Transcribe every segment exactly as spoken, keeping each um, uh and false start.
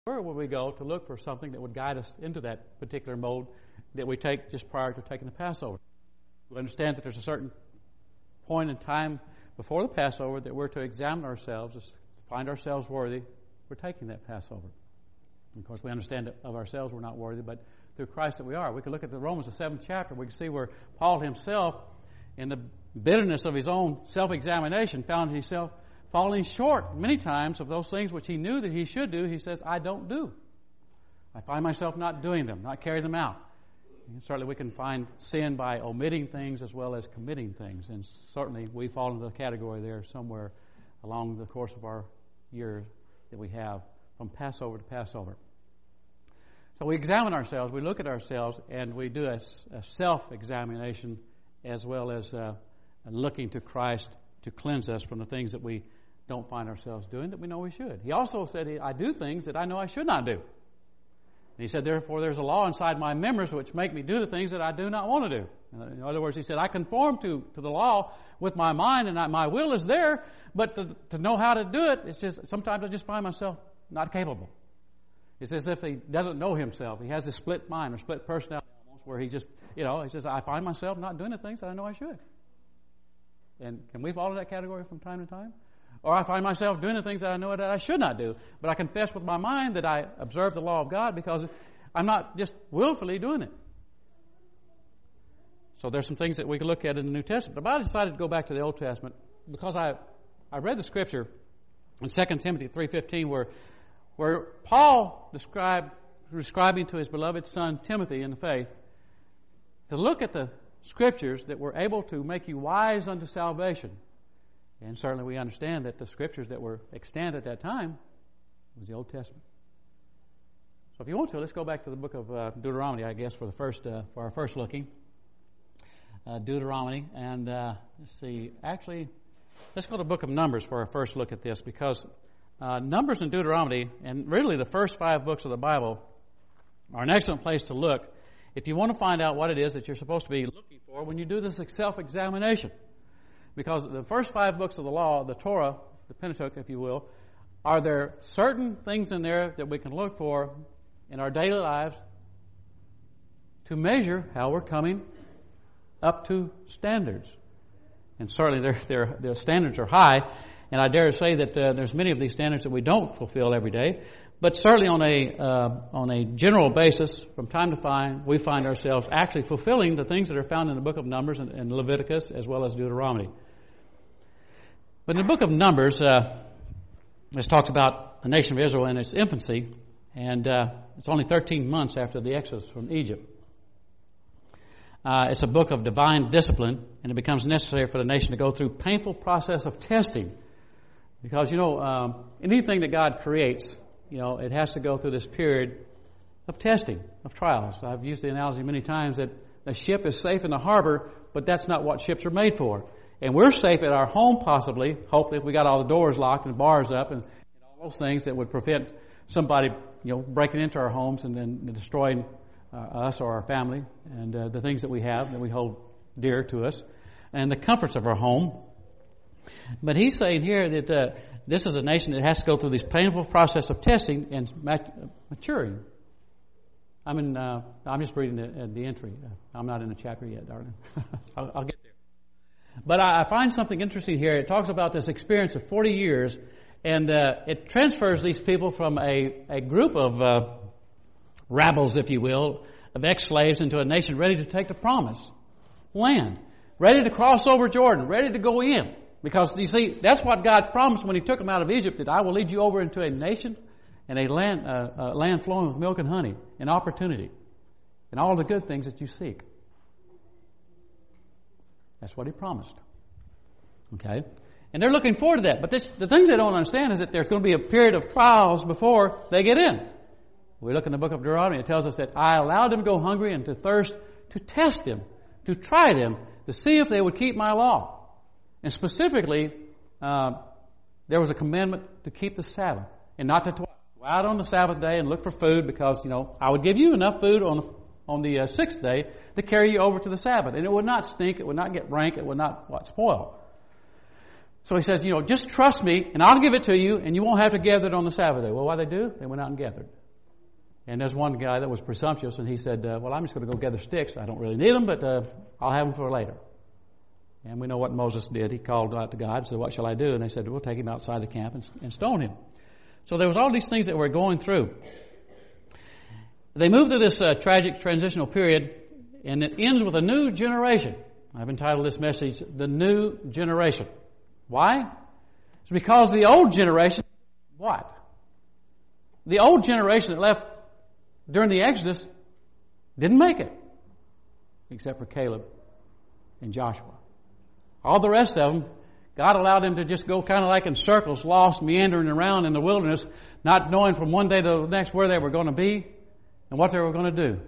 where would we go to look for something that would guide us into that particular mode that we take just prior to taking the Passover? We understand that there's a certain point in time before the Passover that we're to examine ourselves, to find ourselves worthy for taking that Passover. And of course, we understand that of ourselves we're not worthy, but through Christ that we are. We can look at the Romans, the seventh chapter. We can see where Paul himself, in the bitterness of his own self-examination, found himself falling short many times of those things which he knew that he should do. He says, I don't do. I find myself not doing them, not carrying them out. And certainly we can find sin by omitting things as well as committing things. And certainly we fall into the category there somewhere along the course of our year that we have from Passover to Passover. So we examine ourselves, we look at ourselves, and we do a, a self-examination as well as uh, looking to Christ to cleanse us from the things that we don't find ourselves doing that we know we should. He also said, I do things that I know I should not do. And he said, therefore, there's a law inside my members which make me do the things that I do not want to do. In other words, he said, I conform to, to the law with my mind, and I, my will is there, but to, to know how to do it, it's just sometimes I just find myself not capable. It's as if he doesn't know himself. He has a split mind or split personality almost where he just, you know, he says, I find myself not doing the things that I know I should. And can we fall in that category from time to time? Or I find myself doing the things that I know that I should not do. But I confess with my mind that I observe the law of God because I'm not just willfully doing it. So there's some things that we can look at in the New Testament. But I decided to go back to the Old Testament because I I read the scripture in Second Timothy three fifteen where where Paul described describing to his beloved son Timothy in the faith to look at the scriptures that were able to make you wise unto salvation. And certainly we understand that the scriptures that were extant at that time was the Old Testament. So if you want to, let's go back to the book of uh, Deuteronomy, I guess, for the first uh, for our first looking. Uh, Deuteronomy, and uh, let's see, actually, let's go to the book of Numbers for our first look at this, because uh, Numbers and Deuteronomy, and really the first five books of the Bible, are an excellent place to look if you want to find out what it is that you're supposed to be looking for when you do this self-examination. Because the first five books of the law, the Torah, the Pentateuch, if you will, are there certain things in there that we can look for in our daily lives to measure how we're coming up to standards. And certainly their, their, their standards are high, and I dare say that uh, there's many of these standards that we don't fulfill every day. But certainly on a uh, on a general basis, from time to time, we find ourselves actually fulfilling the things that are found in the book of Numbers and, and Leviticus as well as Deuteronomy. But in the book of Numbers, uh, this talks about the nation of Israel in its infancy, and uh, it's only thirteen months after the exodus from Egypt. Uh, it's a book of divine discipline, and it becomes necessary for the nation to go through painful process of testing. Because, you know, um, anything that God creates, you know, it has to go through this period of testing, of trials. I've used the analogy many times that a ship is safe in the harbor, but that's not what ships are made for. And we're safe at our home possibly, hopefully, if we got all the doors locked and bars up and, and all those things that would prevent somebody, you know, breaking into our homes and then destroying uh, us or our family and uh, the things that we have that we hold dear to us and the comforts of our home. But he's saying here that uh, this is a nation that has to go through this painful process of testing and mat- maturing. I'm in. Uh, I'm just reading the, uh, the entry. I'm not in the chapter yet, darling. I'll, I'll get there. But I, I find something interesting here. It talks about this experience of forty years, and uh, it transfers these people from a, a group of uh, rabbles, if you will, of ex-slaves into a nation ready to take the promised land, ready to cross over Jordan, ready to go in. Because, you see, that's what God promised when He took them out of Egypt, that I will lead you over into a nation and a land, uh, uh, land flowing with milk and honey, and opportunity, and all the good things that you seek. That's what He promised. Okay? And they're looking forward to that. But this, the things they don't understand is that there's going to be a period of trials before they get in. We look in the book of Deuteronomy, it tells us that I allowed them to go hungry and to thirst to test them, to try them, to see if they would keep my law. And specifically, uh, there was a commandment to keep the Sabbath and not to go out on the Sabbath day and look for food because, you know, I would give you enough food on the, on the uh, sixth day to carry you over to the Sabbath. And it would not stink, it would not get rank, it would not what, spoil. So he says, you know, just trust me and I'll give it to you and you won't have to gather it on the Sabbath day. Well, what did they do? They went out and gathered. And there's one guy that was presumptuous, and he said, uh, well, I'm just going to go gather sticks. I don't really need them, but uh, I'll have them for later. And we know what Moses did. He called out to God and said, what shall I do? And they said, we'll take him outside the camp and, and stone him. So there was all these things that we're going through. They moved to this uh, tragic transitional period, and it ends with a new generation. I've entitled this message, The New Generation. Why? It's because the old generation, what? The old generation that left during the Exodus didn't make it, except for Caleb and Joshua. All the rest of them, God allowed them to just go kind of like in circles, lost, meandering around in the wilderness, not knowing from one day to the next where they were going to be and what they were going to do.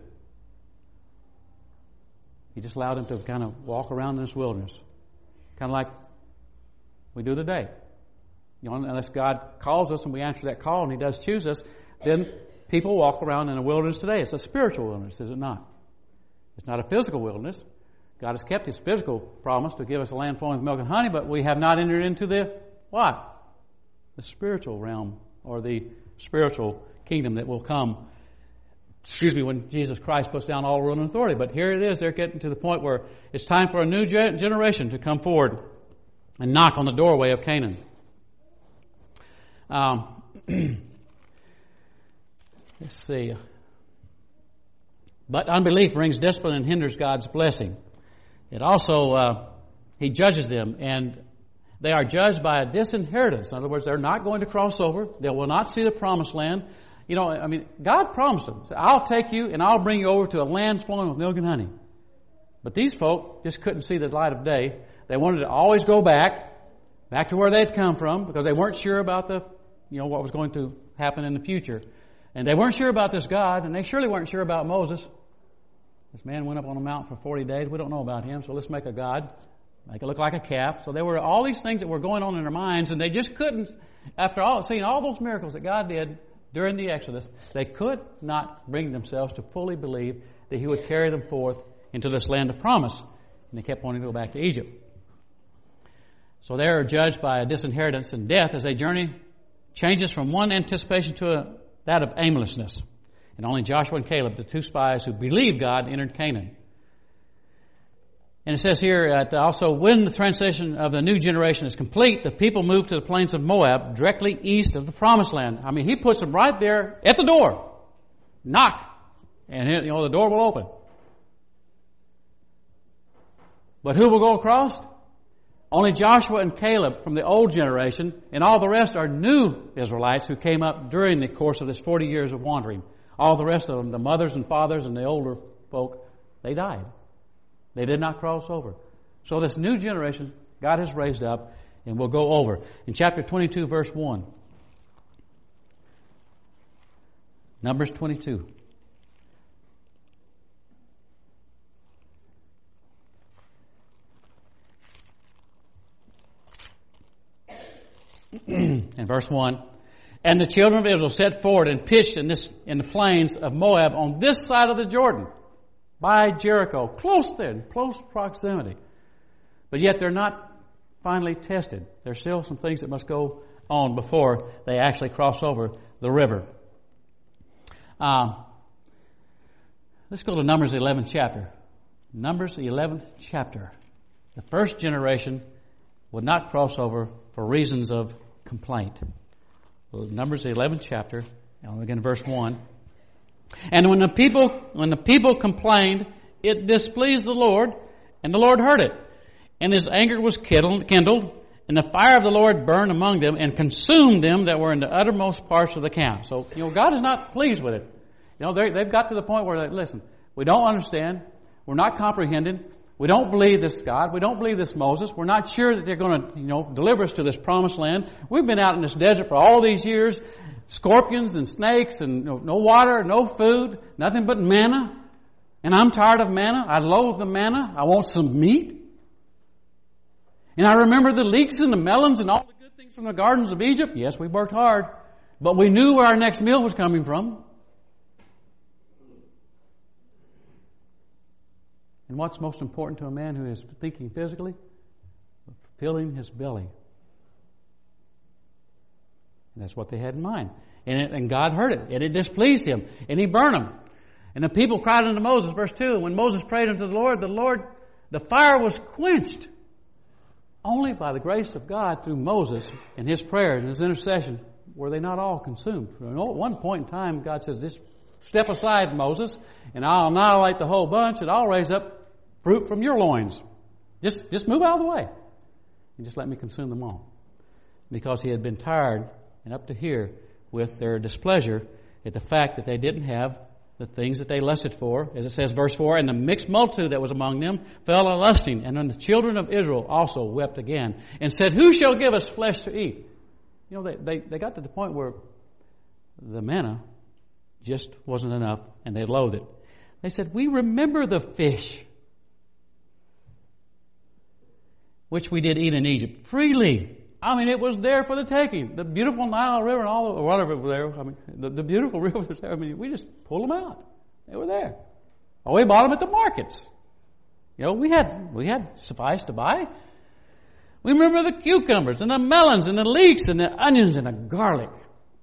He just allowed them to kind of walk around in this wilderness, kind of like we do today. You know, unless God calls us and we answer that call and He does choose us, then people walk around in a wilderness today. It's a spiritual wilderness, is it not? It's not a physical wilderness. God has kept His physical promise to give us a land flowing with milk and honey, but we have not entered into the what? The spiritual realm, or the spiritual kingdom that will come, excuse me, when Jesus Christ puts down all rule and authority. But here it is, they're getting to the point where it's time for a new ge- generation to come forward and knock on the doorway of Canaan. Um, let's see. But unbelief brings discipline and hinders God's blessing. It also, uh, He judges them, and they are judged by a disinheritance. In other words, they're not going to cross over. They will not see the promised land. You know, I mean, God promised them, I'll take you and I'll bring you over to a land flowing with milk and honey. But these folk just couldn't see the light of day. They wanted to always go back, back to where they'd come from, because they weren't sure about the, you know, what was going to happen in the future. And they weren't sure about this God, and they surely weren't sure about Moses. This man went up on a mountain for forty days. We don't know about him, so let's make a God, make it look like a calf. So there were all these things that were going on in their minds, and they just couldn't, after all seeing all those miracles that God did during the Exodus, they could not bring themselves to fully believe that He would carry them forth into this land of promise. And they kept wanting to go back to Egypt. So they are judged by a disinheritance and death as they journey changes from one anticipation to a, that of aimlessness. And only Joshua and Caleb, the two spies who believed God, entered Canaan. And it says here that also when the transition of the new generation is complete, the people move to the plains of Moab, directly east of the promised land. I mean, He puts them right there at the door. Knock. And, you know, the door will open. But who will go across? Only Joshua and Caleb from the old generation, and all the rest are new Israelites who came up during the course of this forty years of wandering. All the rest of them, the mothers and fathers and the older folk, they died. They did not cross over. So this new generation God has raised up, and we'll go over. In chapter twenty-two, verse one. Numbers twenty-two. In verse one, and the children of Israel set forward and pitched in this in the plains of Moab on this side of the Jordan, by Jericho, close there, in close proximity. But yet they're not finally tested. There's still some things that must go on before they actually cross over the river. Um, let's go to Numbers, the eleventh chapter. Numbers, the eleventh chapter. The first generation would not cross over for reasons of complaint. Well, Numbers, the eleventh chapter, and again verse one. And when the people when the people complained, it displeased the Lord, and the Lord heard it. And His anger was kindled, and the fire of the Lord burned among them, and consumed them that were in the uttermost parts of the camp. So, you know, God is not pleased with it. You know, they've got to the point where they, listen, we don't understand, we're not comprehending, we don't believe this God, we don't believe this Moses, we're not sure that they're going to, you know, deliver us to this promised land. We've been out in this desert for all these years, scorpions and snakes and no, no water, no food, nothing but manna. And I'm tired of manna. I loathe the manna. I want some meat. And I remember the leeks and the melons and all the good things from the gardens of Egypt. Yes, we worked hard, but we knew where our next meal was coming from. And what's most important to a man who is thinking physically? Filling his belly. And that's what they had in mind. And, it, and God heard it, and it displeased Him, and He burned them. And the people cried unto Moses, verse two, and when Moses prayed unto the Lord, the Lord, the fire was quenched. Only by the grace of God through Moses and his prayer and his intercession were they not all consumed. At one point in time, God says, just step aside, Moses, and I'll annihilate the whole bunch, and I'll raise up fruit from your loins. Just, just move out of the way, and just let me consume them all. Because He had been tired and up to here with their displeasure at the fact that they didn't have the things that they lusted for. As it says, verse four, and the mixed multitude that was among them fell a lusting, and then the children of Israel also wept again, and said, who shall give us flesh to eat? You know, they, they, they got to the point where the manna just wasn't enough, and they loathed it. They said, we remember the fish which we did eat in Egypt freely. I mean, it was there for the taking. The beautiful Nile River and all of, or whatever was there. I mean, the, the beautiful river was there. I mean, we just pulled them out. They were there. Oh, we bought them at the markets. You know, we had we had suffice to buy. We remember the cucumbers and the melons and the leeks and the onions and the garlic.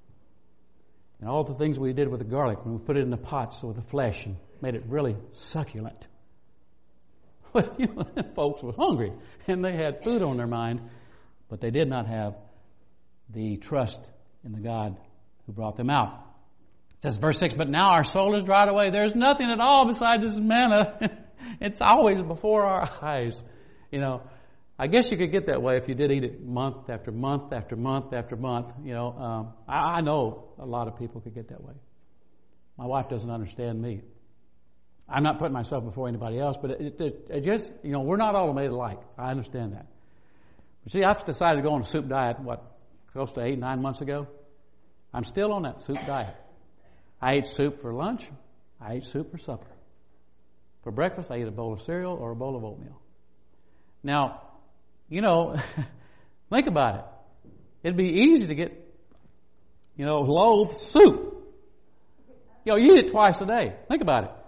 And all the things we did with the garlic when we put it in the pots with the flesh and made it really succulent. Well, you know, folks were hungry and they had food on their mind. But they did not have the trust in the God who brought them out. It says, verse six, but now our soul is dried away. There's nothing at all besides this manna. It's always before our eyes. You know, I guess you could get that way if you did eat it month after month after month after month. You know, um, I, I know a lot of people could get that way. My wife doesn't understand me. I'm not putting myself before anybody else, but it, it, it just, you know, we're not all made alike. I understand that. See, I've decided to go on a soup diet, what, close to eight, nine months ago. I'm still on that soup diet. I ate soup for lunch. I ate soup for supper. For breakfast, I eat a bowl of cereal or a bowl of oatmeal. Now, you know, think about it. It'd be easy to get, you know, loathe soup. You know, you eat it twice a day. Think about it.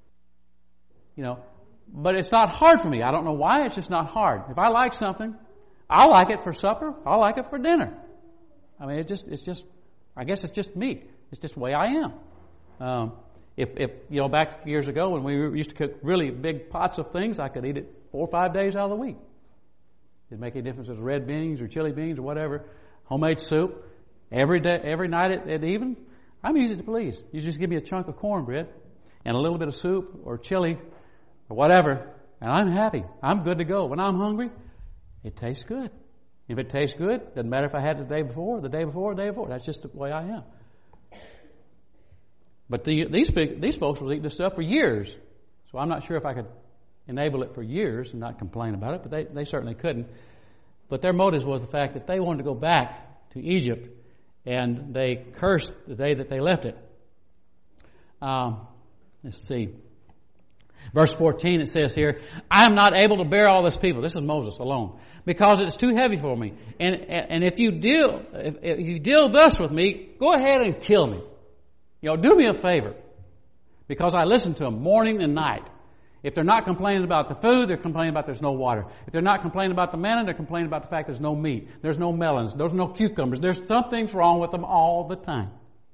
You know, but it's not hard for me. I don't know why. It's just not hard. If I like something, I like it for supper. I like it for dinner. I mean, it just, it's just, I guess it's just me. It's just the way I am. Um, if, if, you know, back years ago when we used to cook really big pots of things, I could eat it four or five days out of the week. Didn't make any difference if it was red beans or chili beans or whatever. Homemade soup. Every day, every night at, at even. I'm easy to please. You just give me a chunk of cornbread and a little bit of soup or chili or whatever, and I'm happy. I'm good to go. When I'm hungry, it tastes good. If it tastes good, doesn't matter if I had it the day before, the day before, the day before. That's just the way I am. But the, these these folks was eating this stuff for years. So I'm not sure if I could enable it for years and not complain about it, but they, they certainly couldn't. But their motives was the fact that they wanted to go back to Egypt, and they cursed the day that they left it. Um, let's see. Verse fourteen, it says here, I am not able to bear all this people. This is Moses alone. Because it is too heavy for me. And and if you deal if, if you deal thus with me, go ahead and kill me. You know, do me a favor. Because I listen to them morning and night. If they're not complaining about the food, they're complaining about there's no water. If they're not complaining about the manna, they're complaining about the fact there's no meat. There's no melons. There's no cucumbers. There's something's wrong with them all the time.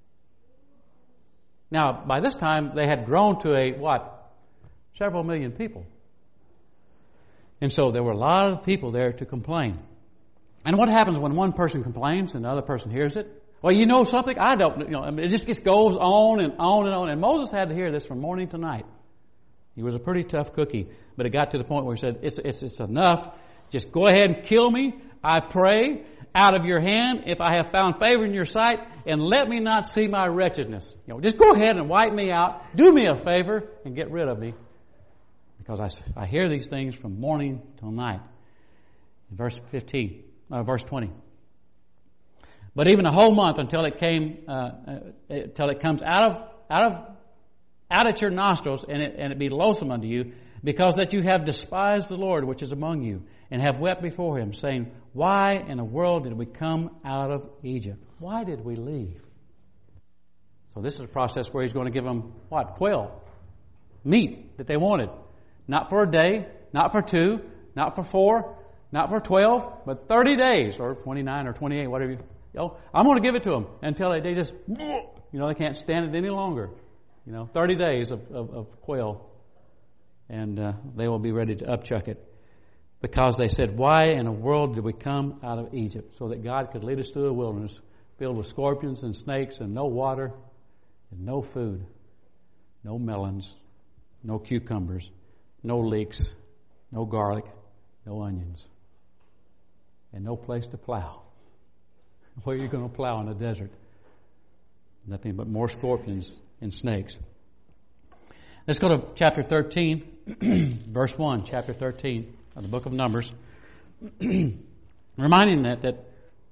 Now, by this time, they had grown to a, what? Several million people. And so there were a lot of people there to complain. And what happens when one person complains and the other person hears it? Well, you know something? I don't. You know, I mean, it just, just goes on and on and on. And Moses had to hear this from morning to night. He was a pretty tough cookie. But it got to the point where he said, it's, it's, it's enough. Just go ahead and kill me, I pray, out of your hand, if I have found favor in your sight, and let me not see my wretchedness. You know, just go ahead and wipe me out. Do me a favor and get rid of me. Because I, I hear these things from morning till night. In verse fifteen, uh, verse twenty. But even a whole month until it came, uh, uh, until it comes out of out of out at your nostrils, and it and it be loathsome unto you, because that you have despised the Lord which is among you, and have wept before Him, saying, why in the world did we come out of Egypt? Why did we leave? So this is a process where He's going to give them what? Quail, meat that they wanted. Not for a day, not for two, not for four, not for twelve, but thirty days, or twenty-nine or twenty-eight, whatever you, You know, I'm going to give it to them until they, they just, you know, they can't stand it any longer. You know, thirty days of, of, of quail, and uh, they will be ready to upchuck it. Because they said, why in the world did we come out of Egypt? So that God could lead us through a wilderness filled with scorpions and snakes and no water and no food, no melons, no cucumbers, no leeks, no garlic, no onions, and no place to plow. Where are you going to plow in the desert? Nothing but more scorpions and snakes. Let's go to chapter thirteen, verse one, chapter thirteen of the book of Numbers. Reminding that, that, of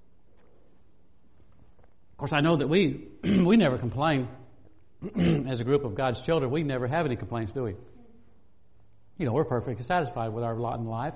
course, I know that we we never complain as a group of God's children. We never have any complaints, do we? You know, we're perfectly satisfied with our lot in life,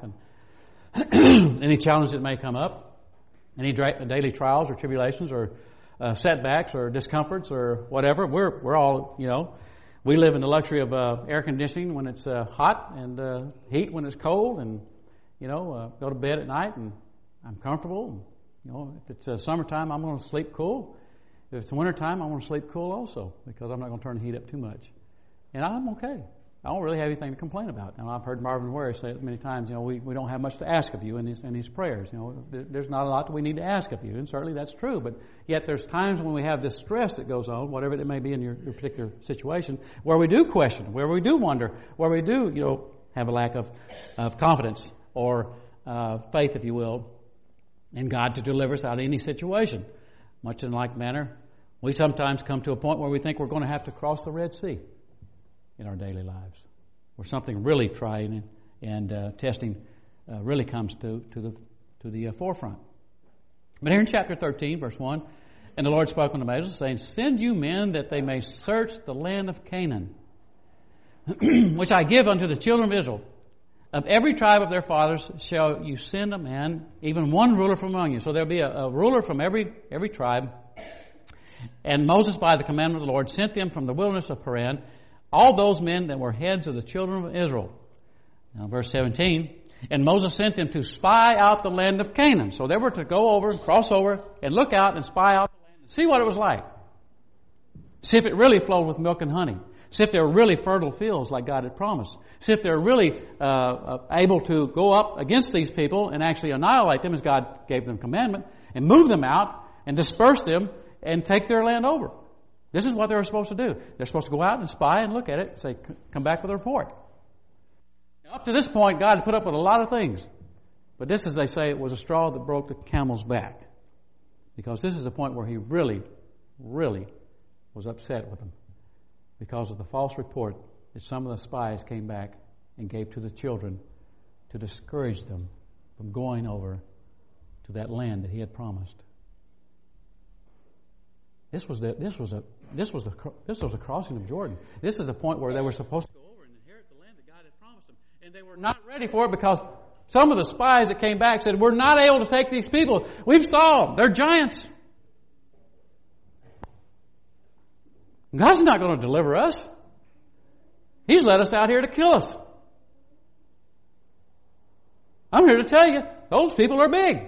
and any challenge that may come up, any dra- daily trials or tribulations or uh, setbacks or discomforts or whatever, we're we're all, you know, we live in the luxury of uh, air conditioning when it's uh, hot and uh, heat when it's cold, and you know, uh, go to bed at night and I'm comfortable. And, you know, if it's uh, summertime, I'm going to sleep cool. If it's wintertime, I'm going to sleep cool also because I'm not going to turn the heat up too much, and I'm okay. I don't really have anything to complain about. Now, I've heard Marvin Ware say it many times, you know, we, we don't have much to ask of you in these, in these prayers. You know, there's not a lot that we need to ask of you, and certainly that's true. But yet there's times when we have this stress that goes on, whatever it may be in your, your particular situation, where we do question, where we do wonder, where we do, you know, have a lack of, of confidence or uh, faith, if you will, in God to deliver us out of any situation. Much in like manner, we sometimes come to a point where we think we're going to have to cross the Red Sea in our daily lives, where something really trying and uh, testing uh, really comes to, to the to the uh, forefront. But here in chapter thirteen, verse one, and the Lord spoke unto Moses, saying, send you men that they may search the land of Canaan, which I give unto the children of Israel. Of every tribe of their fathers shall you send a man, even one ruler from among you. So there'll be a, a ruler from every every tribe. And Moses, by the commandment of the Lord, sent them from the wilderness of Paran, all those men that were heads of the children of Israel. Now, verse seventeen, and Moses sent them to spy out the land of Canaan. So they were to go over and cross over and look out and spy out the land and see what it was like. See if it really flowed with milk and honey. See if there were really fertile fields like God had promised. See if they're really uh, able to go up against these people and actually annihilate them as God gave them commandment and move them out and disperse them and take their land over. This is what they were supposed to do. They're supposed to go out and spy and look at it and say, come back with a report. Now, up to this point, God had put up with a lot of things. But this, as they say, was a straw that broke the camel's back. Because this is the point where he really, really was upset with them. Because of the false report that some of the spies came back and gave to the children to discourage them from going over to that land that he had promised. This was the this was a this was the this was the crossing of Jordan. This is the point where they were supposed to go over and inherit the land that God had promised them, and they were not ready for it because some of the spies that came back said, "We're not able to take these people. We've saw them; they're giants. God's not going to deliver us. He's let us out here to kill us. I'm here to tell you, those people are big."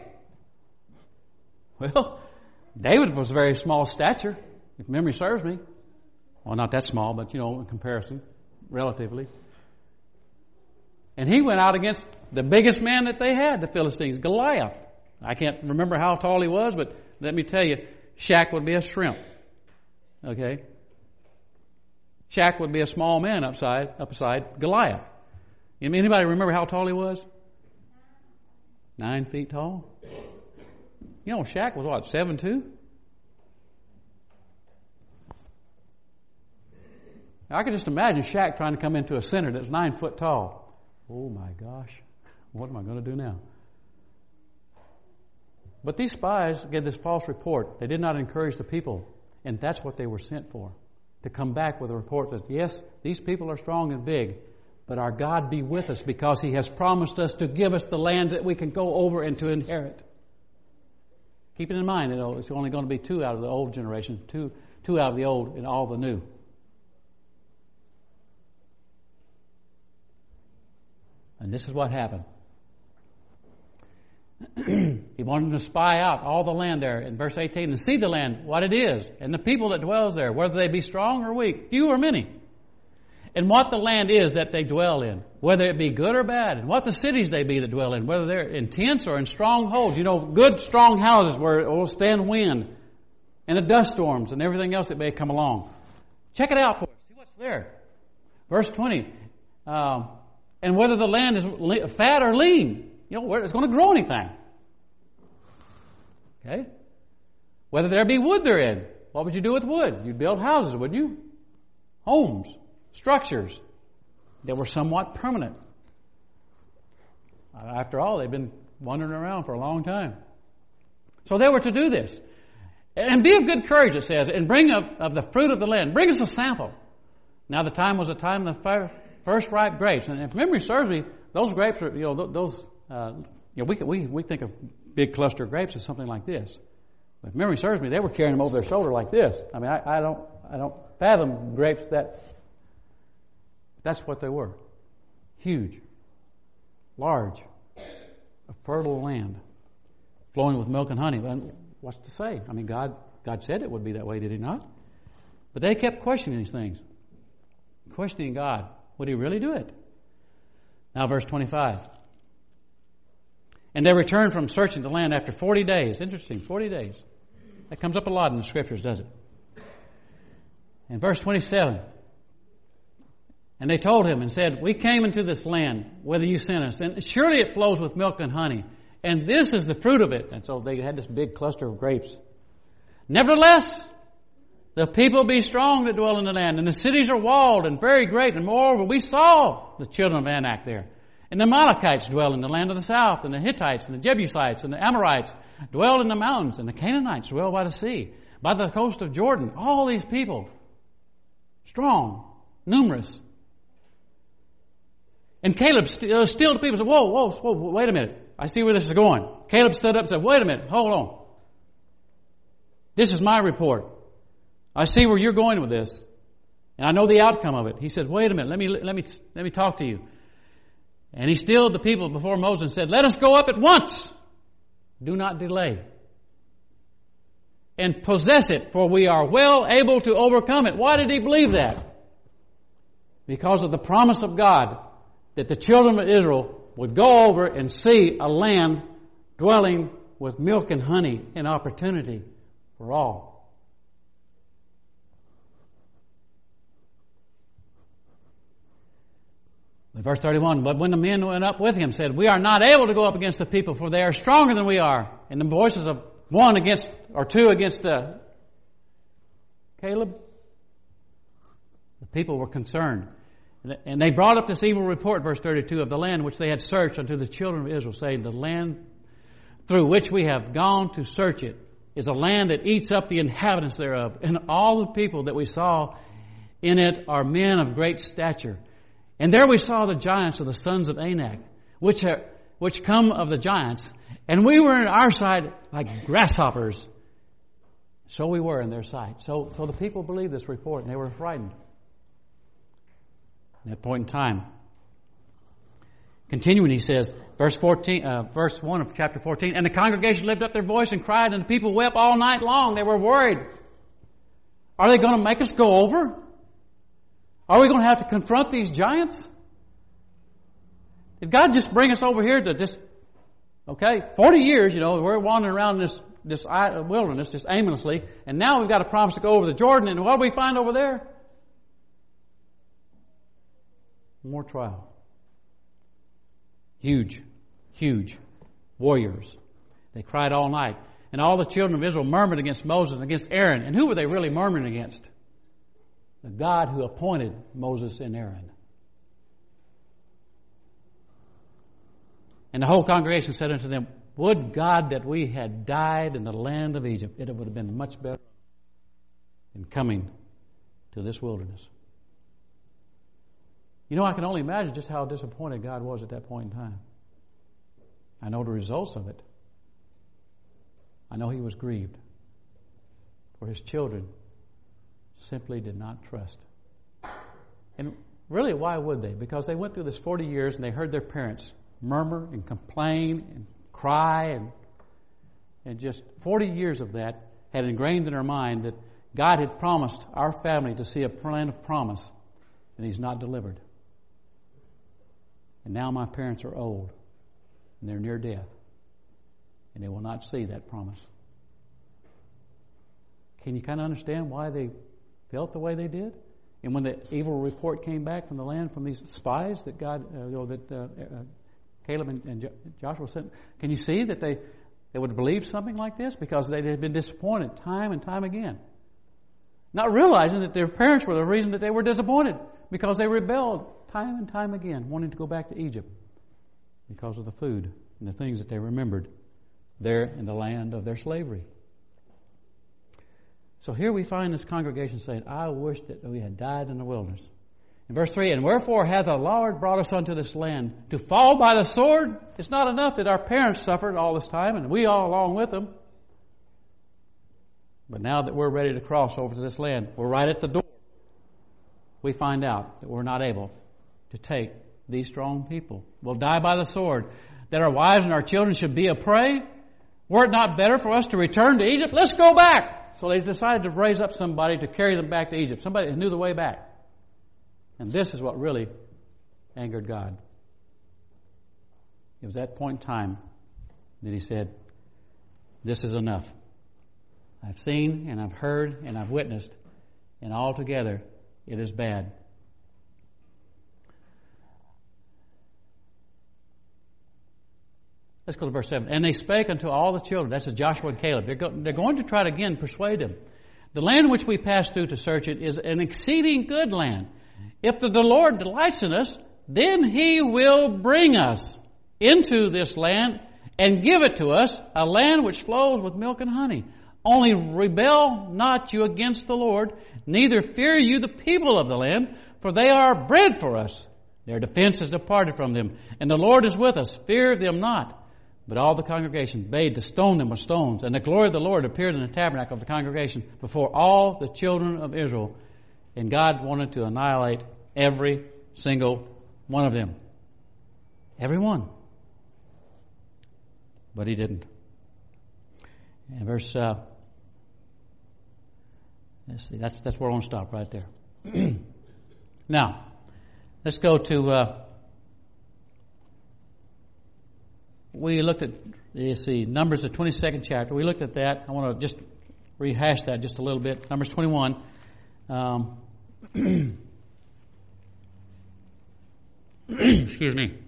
Well, David was a very small stature, if memory serves me. Well, not that small, but, you know, in comparison, relatively. And he went out against the biggest man that they had, the Philistines, Goliath. I can't remember how tall he was, but let me tell you, Shaq would be a shrimp. Okay? Shaq would be a small man upside, upside Goliath. Anybody remember how tall he was? Nine feet tall. You know, Shaq was what, seven two? I can just imagine Shaq trying to come into a center that's nine foot tall. Oh my gosh, what am I going to do now? But these spies gave this false report. They did not encourage the people, and that's what they were sent for. To come back with a report that, yes, these people are strong and big, but our God be with us because He has promised us to give us the land that we can go over and to inherit. Keep it in mind, you know, it's only going to be two out of the old generation, two, two out of the old and all the new. And this is what happened. He wanted them to spy out all the land there in verse eighteen and see the land, what it is, and the people that dwells there, whether they be strong or weak, few or many, and what the land is that they dwell in, whether it be good or bad, and what the cities they be that dwell in, whether they're in tents or in strongholds. You know, good strong houses where it will stand wind and the dust storms and everything else that may come along. Check it out for us. See what's there. Verse twenty, um, and whether the land is fat or lean, you know, where it's going to grow anything. Okay? Whether there be wood therein. What would you do with wood? You'd build houses, wouldn't you? Homes, structures that were somewhat permanent. After all, they've been wandering around for a long time. So they were to do this. And be of good courage, it says, and bring of, of the fruit of the land. Bring us a sample. Now the time was a time of the first ripe grapes. And if memory serves me, those grapes are, you know, those, uh, you know, we, we, we think of big cluster of grapes as something like this. If memory serves me, they were carrying them over their shoulder like this. I mean, I, I don't, I don't fathom grapes that, that's what they were. Huge, large, a fertile land, flowing with milk and honey. And what's to say? I mean, God, God said it would be that way, did He not? But they kept questioning these things. Questioning God. Would He really do it? Now verse twenty-five. And they returned from searching the land after forty days. Interesting, forty days. That comes up a lot in the Scriptures, does it? In verse twenty-seven. And they told him and said, we came into this land, whether you sent us, and surely it flows with milk and honey, and this is the fruit of it. And so they had this big cluster of grapes. Nevertheless, the people be strong that dwell in the land, and the cities are walled and very great. And moreover, we saw the children of Anak there. And the Amalekites dwell in the land of the south, and the Hittites, and the Jebusites, and the Amorites dwell in the mountains, and the Canaanites dwell by the sea, by the coast of Jordan. All these people, strong, numerous. And Caleb st- uh, still the people said, whoa, whoa, whoa, wait a minute. I see where this is going. Caleb stood up and said, wait a minute, hold on. This is my report. I see where you're going with this, and I know the outcome of it. He said, wait a minute, let me, let me, let me talk to you. And he stilled the people before Moses and said, let us go up at once. Do not delay. And possess it, for we are well able to overcome it. Why did he believe that? Because of the promise of God that the children of Israel would go over and see a land dwelling with milk and honey and opportunity for all. In verse thirty-one, but when the men went up with him, said, we are not able to go up against the people, for they are stronger than we are. And the voices of one against, or two against uh, Caleb, the people were concerned. And they brought up this evil report, verse thirty-two, of the land which they had searched unto the children of Israel, saying, the land through which we have gone to search it is a land that eats up the inhabitants thereof. And all the people that we saw in it are men of great stature. And there we saw the giants of the sons of Anak, which are, which come of the giants. And we were in our sight like grasshoppers. So we were in their sight. So, so the people believed this report, and they were frightened at that point in time. Continuing, he says, verse fourteen, uh, verse one of chapter fourteen, and the congregation lifted up their voice and cried, and the people wept all night long. They were worried. Are they going to make us go over? Are we going to have to confront these giants? Did God just bring us over here to just, okay, forty years, you know, we're wandering around this, this wilderness just aimlessly, and now we've got a promise to go over the Jordan, and what do we find over there? More trial. Huge, huge warriors. They cried all night. And all the children of Israel murmured against Moses and against Aaron. And who were they really murmuring against? The God who appointed Moses and Aaron. And the whole congregation said unto them, would God that we had died in the land of Egypt. It would have been much better than coming to this wilderness. You know, I can only imagine just how disappointed God was at that point in time. I know the results of it. I know He was grieved. For His children simply did not trust. And really, why would they? Because they went through this forty years and they heard their parents murmur and complain and cry, and and just forty years of that had ingrained in our mind that God had promised our family to see a plan of promise, and He's not delivered. And now my parents are old, and they're near death, and they will not see that promise. Can you kind of understand why they felt the way they did? And when the evil report came back from the land from these spies that God, uh, you know, that uh, uh, Caleb and, and Joshua sent, can you see that they, they would believe something like this? Because they had been disappointed time and time again. Not realizing that their parents were the reason that they were disappointed, because they rebelled time and time again, wanting to go back to Egypt because of the food and the things that they remembered there in the land of their slavery. So here we find this congregation saying, I wish that we had died in the wilderness. In verse three, and wherefore hath the Lord brought us unto this land to fall by the sword? It's not enough that our parents suffered all this time and we all along with them. But now that we're ready to cross over to this land, we're right at the door. We find out that we're not able to take these strong people. We'll die by the sword. That our wives and our children should be a prey? Were it not better for us to return to Egypt? Let's go back! So they decided to raise up somebody to carry them back to Egypt. Somebody who knew the way back. And this is what really angered God. It was that point in time that He said, this is enough. I've seen and I've heard and I've witnessed, and altogether it is bad. Let's go to verse seven. And they spake unto all the children. That's Joshua and Caleb. They're, go, they're going to try to again persuade them. The land which we passed through to search it is an exceeding good land. If the, the Lord delights in us, then He will bring us into this land and give it to us, a land which flows with milk and honey. Only rebel not you against the Lord, neither fear you the people of the land, for they are bread for us. Their defense is departed from them, and the Lord is with us. Fear them not. But all the congregation bade to stone them with stones, and the glory of the Lord appeared in the tabernacle of the congregation before all the children of Israel. And God wanted to annihilate every single one of them. Every one. But He didn't. And verse, uh, let's see, that's, that's where I want to stop right there. Now, let's go to... Uh, We looked at, you see, Numbers, the twenty-second chapter. We looked at that. I want to just rehash that just a little bit. Numbers twenty-one. Um, excuse me.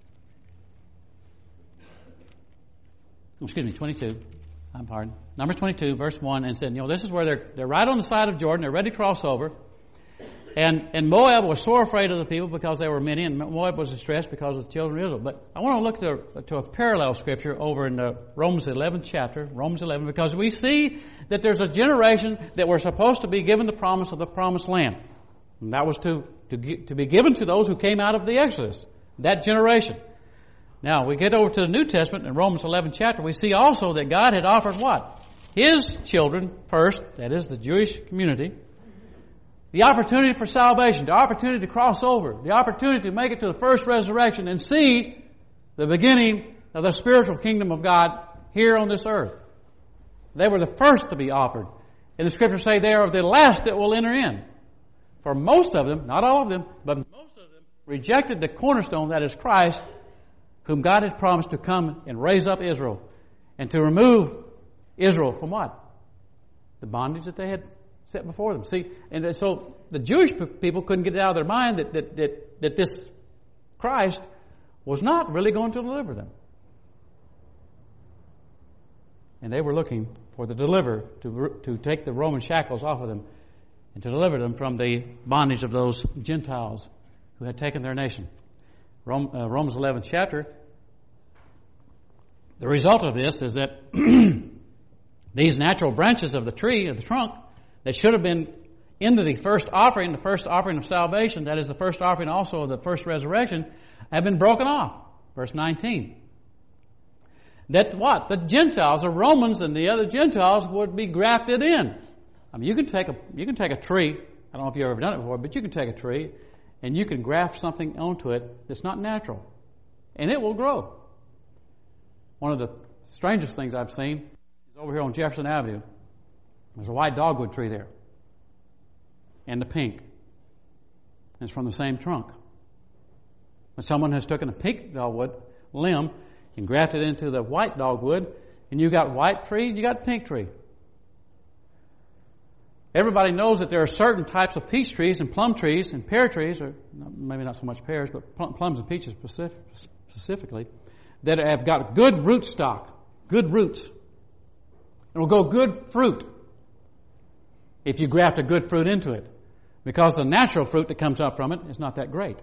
Excuse me, twenty-two. I'm pardon. Numbers twenty-two, verse one, and said, you know, this is where they're they're right on the side of Jordan. They're ready to cross over. And and Moab was sore afraid of the people because they were many, and Moab was distressed because of the children of Israel. But I want to look to, to a parallel scripture over in the Romans eleventh chapter, Romans eleven, because we see that there's a generation that were supposed to be given the promise of the promised land. And that was to, to, to be given to those who came out of the Exodus, that generation. Now, we get over to the New Testament in Romans eleventh chapter, we see also that God had offered what? His children first, that is the Jewish community, the opportunity for salvation, the opportunity to cross over, the opportunity to make it to the first resurrection and see the beginning of the spiritual kingdom of God here on this earth. They were the first to be offered. And the scriptures say they are the last that will enter in. For most of them, not all of them, but most of them rejected the cornerstone that is Christ, whom God has promised to come and raise up Israel and to remove Israel from what? The bondage that they had set before them. See, and so the Jewish people couldn't get it out of their mind that, that, that, that this Christ was not really going to deliver them. And they were looking for the deliverer to, to take the Roman shackles off of them and to deliver them from the bondage of those Gentiles who had taken their nation. Rome, uh, Romans eleventh chapter, the result of this is that these natural branches of the tree, of the trunk, that should have been into the first offering, the first offering of salvation, that is the first offering also of the first resurrection, have been broken off. Verse nineteen. That what? The Gentiles, the Romans and the other Gentiles would be grafted in. I mean, you can take a you can take a tree. I don't know if you've ever done it before, but you can take a tree and you can graft something onto it that's not natural, and it will grow. One of the strangest things I've seen is over here on Jefferson Avenue. There's a white dogwood tree there. And the pink. It's from the same trunk. But someone has taken a pink dogwood limb and grafted it into the white dogwood, and you got white tree, you got pink tree. Everybody knows that there are certain types of peach trees and plum trees and pear trees, or maybe not so much pears, but plums and peaches specifically, that have got good root stock, good roots. It will go good fruit if you graft a good fruit into it, because the natural fruit that comes up from it is not that great.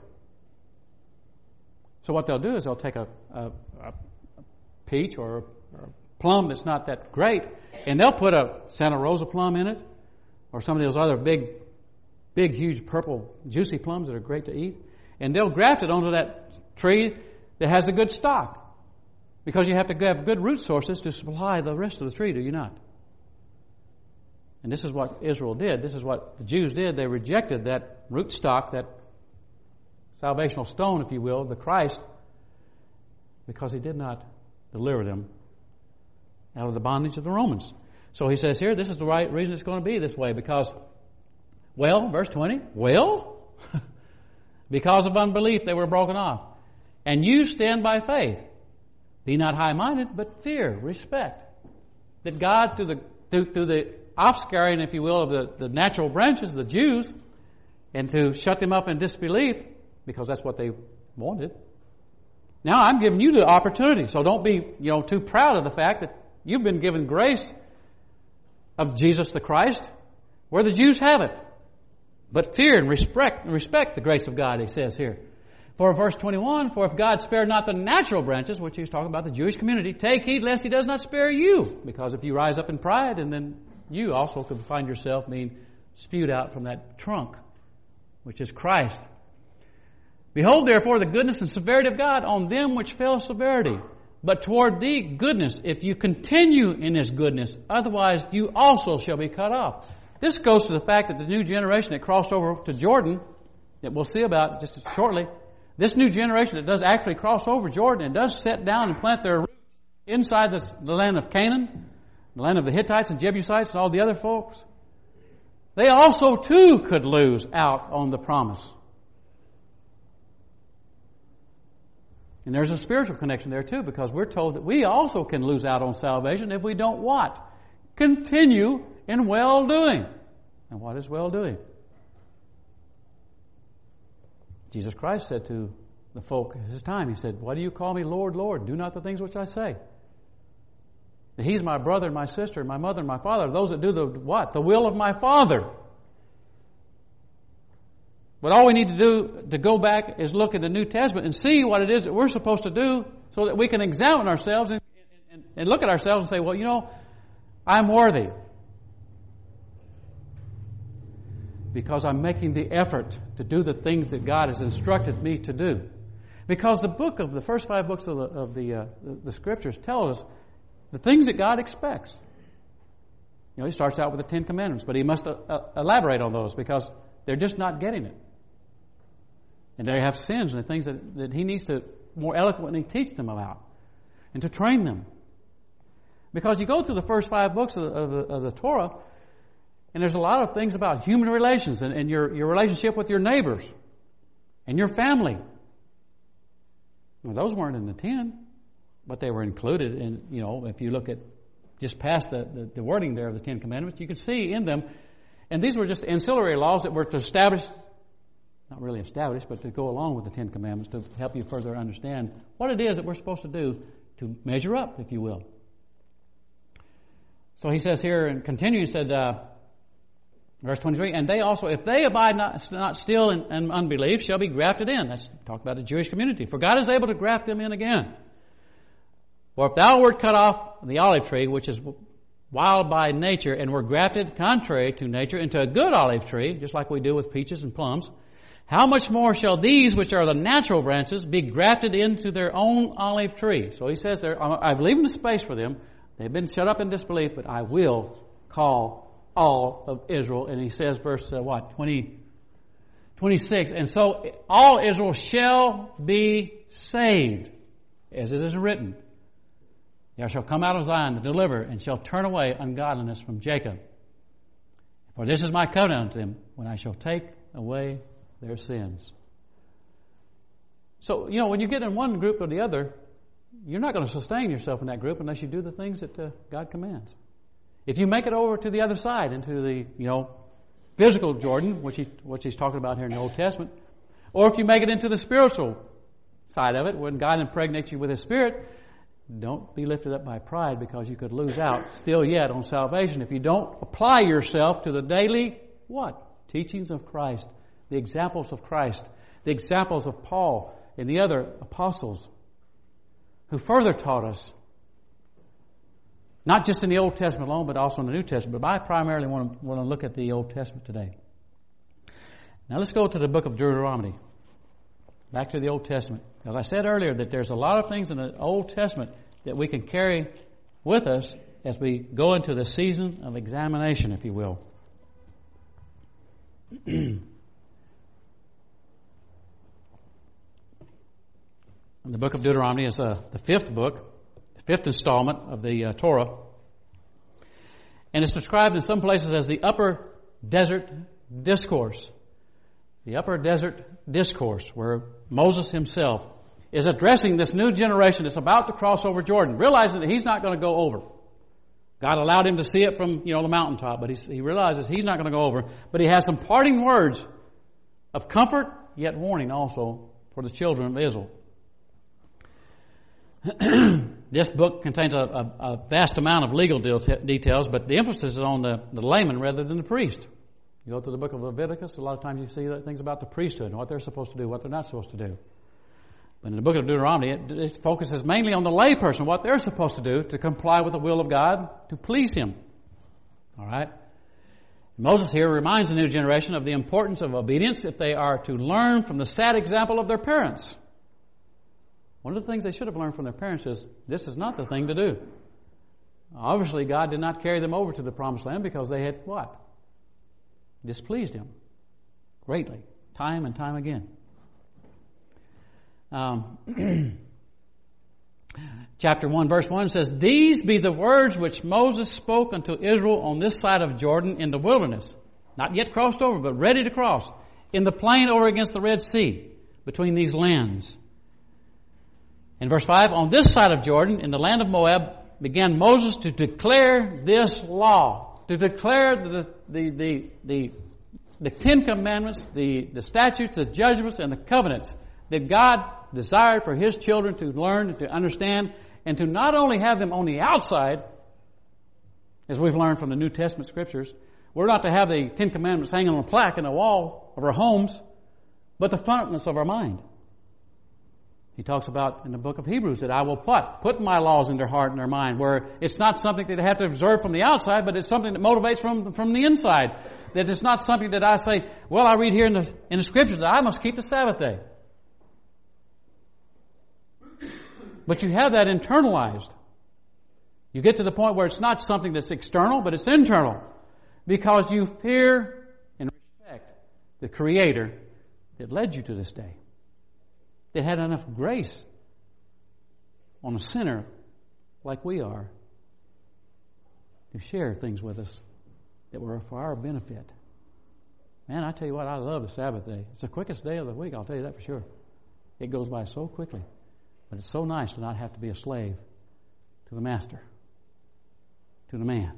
So what they'll do is they'll take a, a, a peach or a, or a plum that's not that great, and they'll put a Santa Rosa plum in it, or some of those other big, big, huge purple juicy plums that are great to eat, and they'll graft it onto that tree that has a good stock, because you have to have good root sources to supply the rest of the tree, do you not? And this is what Israel did. This is what the Jews did. They rejected that root stock, that salvational stone, if you will, the Christ, because he did not deliver them out of the bondage of the Romans. So he says here, this is the right reason it's going to be this way, because, well, verse twenty, well, because of unbelief they were broken off. And you stand by faith. Be not high-minded, but fear, respect. That God, through the through, through the offscouring, if you will, of the, the natural branches, the Jews, and to shut them up in disbelief, because that's what they wanted. Now I'm giving you the opportunity, so don't be, you know, too proud of the fact that you've been given grace of Jesus the Christ, where the Jews have it. But fear and respect, respect the grace of God, he says here. For verse twenty-one, for if God spared not the natural branches, which he's talking about the Jewish community, take heed lest he does not spare you. Because if you rise up in pride, and then you also could find yourself being spewed out from that trunk, which is Christ. Behold, therefore, the goodness and severity of God on them which fell severity. But toward thee goodness, if you continue in his goodness, otherwise you also shall be cut off. This goes to the fact that the new generation that crossed over to Jordan, that we'll see about just shortly, this new generation that does actually cross over Jordan and does set down and plant their roots inside the, the land of Canaan, the land of the Hittites and Jebusites and all the other folks, they also too could lose out on the promise. And there's a spiritual connection there too, because we're told that we also can lose out on salvation if we don't what? Continue in well-doing. And what is well-doing? Jesus Christ said to the folk at his time, he said, why do you call me Lord, Lord? Do not the things which I say. That he's my brother and my sister, my mother and my father, those that do the what? The will of my Father. But all we need to do to go back is look at the New Testament and see what it is that we're supposed to do so that we can examine ourselves and, and, and look at ourselves and say, well, you know, I'm worthy. Because I'm making the effort to do the things that God has instructed me to do. Because the book of the first five books of the, of the, uh, the, the Scriptures tell us the things that God expects. You know, he starts out with the Ten Commandments, but he must uh, uh, elaborate on those because they're just not getting it. And they have sins and the things that, that he needs to more eloquently teach them about and to train them. Because you go through the first five books of the, of the, of the Torah, and there's a lot of things about human relations and, and your, your relationship with your neighbors and your family. Well, those weren't in the ten, but they were included in, you know, if you look at just past the, the, the wording there of the Ten Commandments, you can see in them. And these were just ancillary laws that were to establish, not really establish, but to go along with the Ten Commandments to help you further understand what it is that we're supposed to do to measure up, if you will. So he says here and continue, he said, uh, verse twenty-three, and they also, if they abide not, not still in, in unbelief, shall be grafted in. That's talk about the Jewish community. For God is able to graft them in again. For if thou wert cut off the olive tree, which is wild by nature, and were grafted contrary to nature into a good olive tree, just like we do with peaches and plums, how much more shall these, which are the natural branches, be grafted into their own olive tree? So he says there, I've leaving the space for them. They've been shut up in disbelief, but I will call all of Israel. And he says, verse uh, what, twenty, twenty-six, and so all Israel shall be saved, as it is written. There shall come out of Zion to deliver, and shall turn away ungodliness from Jacob. For this is my covenant unto them, when I shall take away their sins. So, you know, when you get in one group or the other, you're not going to sustain yourself in that group unless you do the things that uh, God commands. If you make it over to the other side, into the, you know, physical Jordan, which, he, which he's talking about here in the Old Testament, or if you make it into the spiritual side of it, when God impregnates you with His Spirit, don't be lifted up by pride, because you could lose out still yet on salvation if you don't apply yourself to the daily, what? Teachings of Christ, the examples of Christ, the examples of Paul and the other apostles who further taught us, not just in the Old Testament alone, but also in the New Testament. But I primarily want to, want to look at the Old Testament today. Now let's go to the book of Deuteronomy. Back to the Old Testament. As I said earlier, that there's a lot of things in the Old Testament that we can carry with us as we go into the season of examination, if you will. The book of Deuteronomy is uh, the fifth book, the fifth installment of the uh, Torah. And it's described in some places as the Upper Desert Discourse. The Upper Desert Discourse, where Moses himself is addressing this new generation that's about to cross over Jordan, realizing that he's not going to go over. God allowed him to see it from, you know, the mountaintop, but he, he realizes he's not going to go over. But he has some parting words of comfort, yet warning also for the children of Israel. This book contains a, a, a vast amount of legal de- details, but the emphasis is on the, the layman rather than the priest. You go to the book of Leviticus, a lot of times you see things about the priesthood and what they're supposed to do, what they're not supposed to do. But in the book of Deuteronomy, it, it focuses mainly on the layperson, what they're supposed to do to comply with the will of God, to please Him. All right? Moses here reminds the new generation of the importance of obedience if they are to learn from the sad example of their parents. One of the things they should have learned from their parents is this is not the thing to do. Obviously, God did not carry them over to the promised land because they had what? Displeased Him greatly, time and time again. Um, chapter one, verse one says, "These be the words which Moses spoke unto Israel on this side of Jordan in the wilderness, not yet crossed over, but ready to cross, in the plain over against the Red Sea, between these lands." In verse five, "On this side of Jordan, in the land of Moab, began Moses to declare this law," to declare the the the the, the Ten Commandments, the, the statutes, the judgments, and the covenants that God desired for His children to learn, to understand, and to not only have them on the outside, as we've learned from the New Testament Scriptures. We're not to have the Ten Commandments hanging on a plaque in the wall of our homes, but the frontness of our mind. He talks about in the book of Hebrews that I will put, put my laws in their heart and their mind, where it's not something that they have to observe from the outside, but it's something that motivates from, from the inside. That it's not something that I say, well, I read here in the, in the Scriptures that I must keep the Sabbath day. But you have that internalized. You get to the point where it's not something that's external, but it's internal. Because you fear and respect the Creator that led you to this day. That had enough grace on a sinner like we are to share things with us that were for our benefit. Man, I tell you what, I love the Sabbath day. It's the quickest day of the week, I'll tell you that for sure. It goes by so quickly. But it's so nice to not have to be a slave to the master, to the man.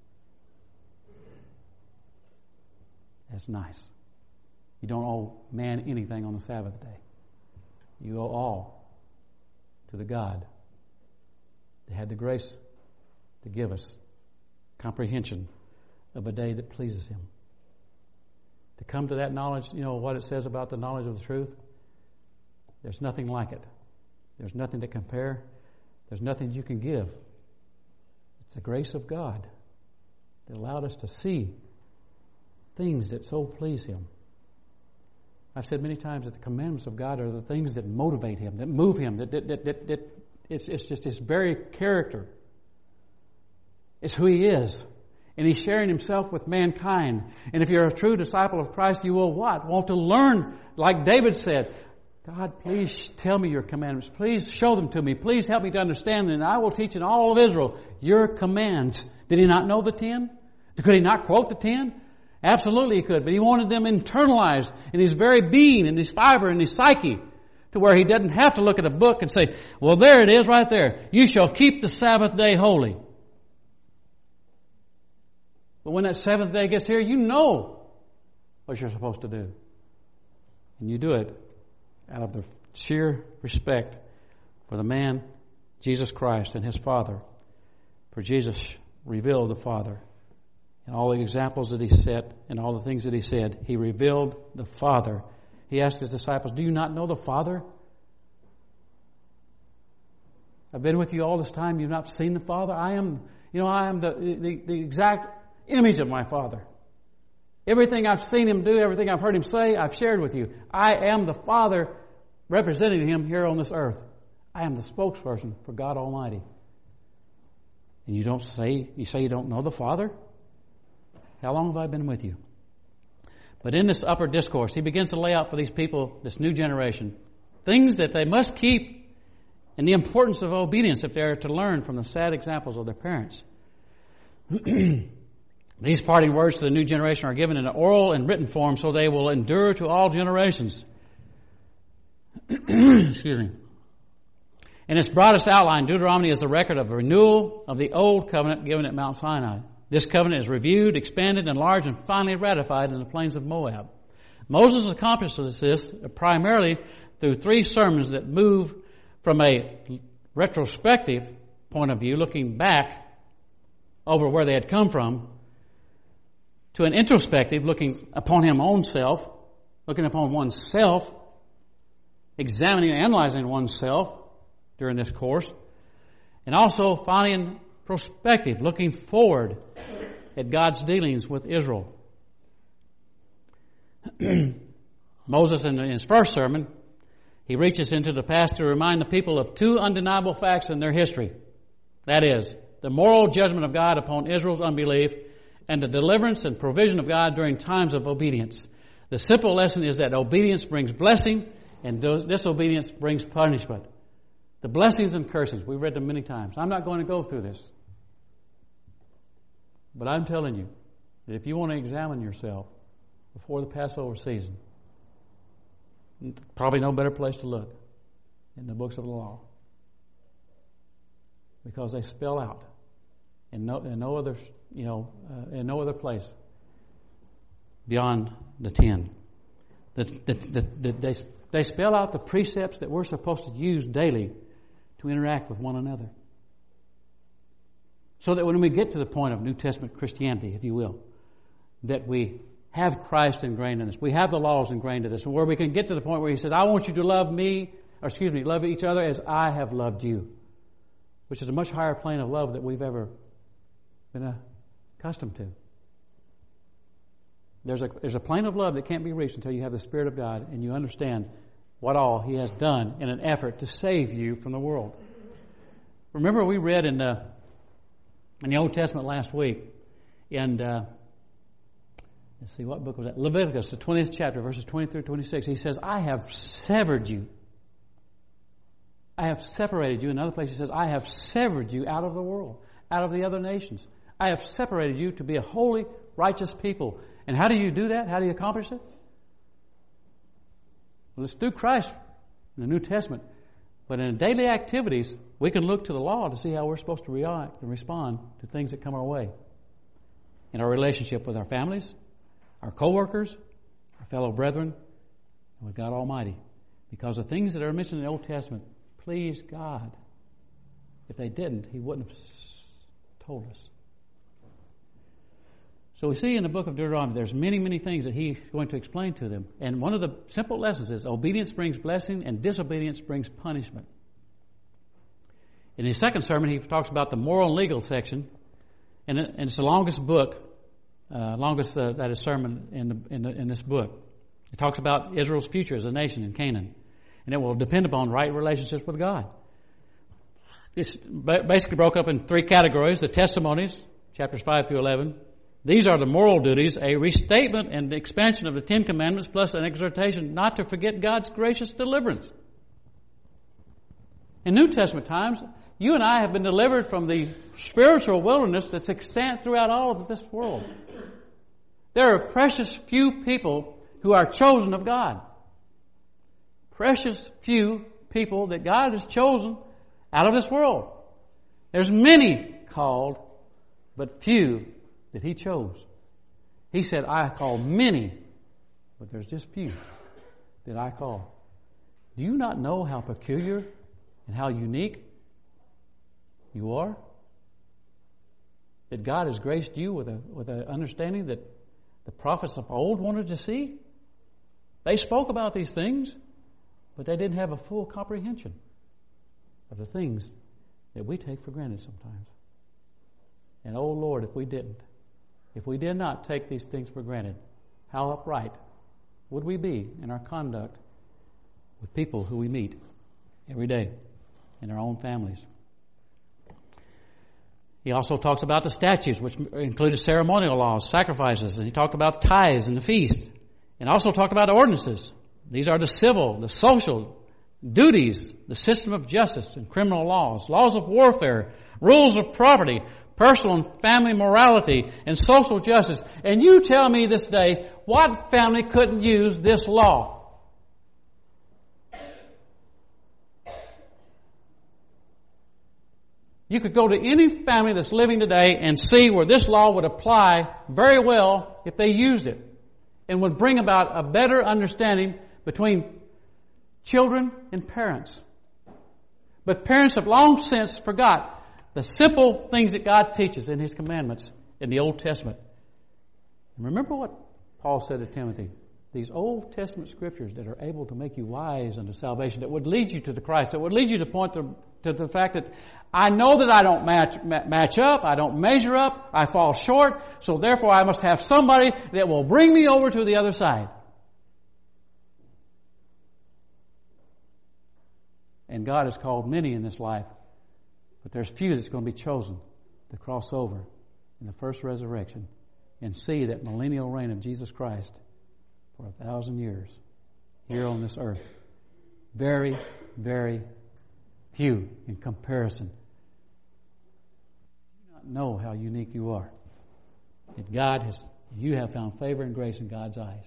That's nice. You don't owe man anything on the Sabbath day. You owe all to the God that had the grace to give us comprehension of a day that pleases Him. To come to that knowledge, you know what it says about the knowledge of the truth? There's nothing like it. There's nothing to compare. There's nothing you can give. It's the grace of God that allowed us to see things that so please Him. I've said many times that the commandments of God are the things that motivate Him, that move Him, that, that, that, that, that it's, it's just His very character. It's who He is. And He's sharing Himself with mankind. And if you're a true disciple of Christ, you will what? Want to learn, like David said, God, please tell me your commandments. Please show them to me. Please help me to understand them, and I will teach in all of Israel your commands. Did he not know the ten? Could he not quote the ten? Absolutely he could, but he wanted them internalized in his very being, in his fiber, in his psyche, to where he doesn't have to look at a book and say, well, there it is right there. You shall keep the Sabbath day holy. But when that seventh day gets here, you know what you're supposed to do. And you do it out of the sheer respect for the man, Jesus Christ, and His Father. For Jesus revealed the Father. And all the examples that He set and all the things that He said, He revealed the Father. He asked His disciples, do you not know the Father? I've been with you all this time. You've not seen the Father. I am, you know, I am the, the, the exact image of my Father. Everything I've seen Him do, everything I've heard Him say, I've shared with you. I am the Father representing Him here on this earth. I am the spokesperson for God Almighty. And you don't say, you say you don't know the Father? How long have I been with you? But in this upper discourse, He begins to lay out for these people, this new generation, things that they must keep and the importance of obedience if they are to learn from the sad examples of their parents. These parting words to the new generation are given in an oral and written form so they will endure to all generations. Excuse me. In its broadest outline, Deuteronomy is the record of a renewal of the old covenant given at Mount Sinai. This covenant is reviewed, expanded, enlarged, and finally ratified in the plains of Moab. Moses accomplishes this primarily through three sermons that move from a retrospective point of view, looking back over where they had come from, to an introspective, looking upon him own self, looking upon oneself, examining and analyzing oneself during this course, and also finally in prospective, looking forward at God's dealings with Israel. Moses, in his first sermon, he reaches into the past to remind the people of two undeniable facts in their history. That is, the moral judgment of God upon Israel's unbelief and the deliverance and provision of God during times of obedience. The simple lesson is that obedience brings blessing and disobedience brings punishment. The blessings and curses, we've read them many times. I'm not going to go through this. But I'm telling you that if you want to examine yourself before the Passover season, probably no better place to look in the books of the law. Because they spell out in no, in no other, you know, uh, in no other place beyond the ten. The, the, the, the, they, they spell out the precepts that we're supposed to use daily to interact with one another. So that when we get to the point of New Testament Christianity, if you will, that we have Christ ingrained in us. We have the laws ingrained in us. And where we can get to the point where He says, I want you to love me, or excuse me, love each other as I have loved you. Which is a much higher plane of love that we've ever been accustomed to. There's a, there's a plane of love that can't be reached until you have the Spirit of God and you understand what all He has done in an effort to save you from the world. Remember we read in the, in the Old Testament last week, and uh, let's see, what book was that? Leviticus, the twentieth chapter, verses twenty through twenty-six. He says, I have severed you. I have separated you. In another place He says, I have severed you out of the world, out of the other nations. I have separated you to be a holy, righteous people. And how do you do that? How do you accomplish it? Well, it's through Christ in the New Testament. But in daily activities, we can look to the law to see how we're supposed to react and respond to things that come our way. In our relationship with our families, our co-workers, our fellow brethren, and with God Almighty. Because the things that are mentioned in the Old Testament pleased God. If they didn't, He wouldn't have told us. So we see in the book of Deuteronomy, there's many, many things that He's going to explain to them. And one of the simple lessons is obedience brings blessing and disobedience brings punishment. In his second sermon, he talks about the moral and legal section. And it's the longest book, uh, longest uh, that is sermon in, the, in, the, in this book. It talks about Israel's future as a nation in Canaan. And it will depend upon right relationships with God. It's basically broke up in three categories. The testimonies, chapters five through eleven. These are the moral duties, a restatement and expansion of the Ten Commandments, plus an exhortation not to forget God's gracious deliverance. In New Testament times, you and I have been delivered from the spiritual wilderness that's extant throughout all of this world. There are precious few people who are chosen of God. Precious few people that God has chosen out of this world. There's many called, but few that He chose. He said, I call many, but there's just few that I call. Do you not know how peculiar and how unique you are? That God has graced you with a with an understanding that the prophets of old wanted to see? They spoke about these things, but they didn't have a full comprehension of the things that we take for granted sometimes. And oh Lord, if we didn't, if we did not take these things for granted, how upright would we be in our conduct with people who we meet every day in our own families? He also talks about the statutes, which included ceremonial laws, sacrifices, and he talked about tithes and the feast, and also talked about ordinances. These are the civil, the social duties, the system of justice and criminal laws, laws of warfare, rules of property, personal and family morality, and social justice. And you tell me this day, what family couldn't use this law? You could go to any family that's living today and see where this law would apply very well if they used it, and would bring about a better understanding between children and parents. But parents have long since forgot the simple things that God teaches in His commandments in the Old Testament. And remember what Paul said to Timothy. These Old Testament scriptures that are able to make you wise unto salvation, that would lead you to the Christ, that would lead you to point to, to the fact that I know that I don't match, match up, I don't measure up, I fall short, so therefore I must have somebody that will bring me over to the other side. And God has called many in this life, but there's few that's going to be chosen to cross over in the first resurrection and see that millennial reign of Jesus Christ for a thousand years here on this earth. Very, very few in comparison. You do not know how unique you are. That God has, you have found favor and grace in God's eyes.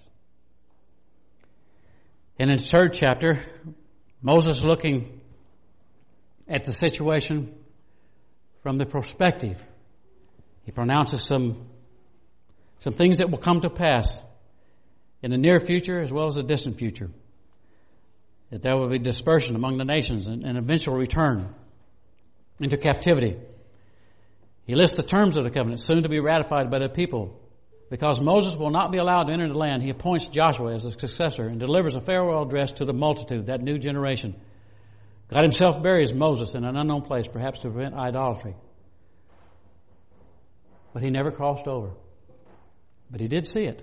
And in the third chapter, Moses looking at the situation from the perspective. He pronounces some, some things that will come to pass in the near future as well as the distant future. That there will be dispersion among the nations and an eventual return into captivity. He lists the terms of the covenant, soon to be ratified by the people. Because Moses will not be allowed to enter the land, he appoints Joshua as a successor and delivers a farewell address to the multitude, that new generation. God Himself buries Moses in an unknown place, perhaps to prevent idolatry. But he never crossed over. But he did see it.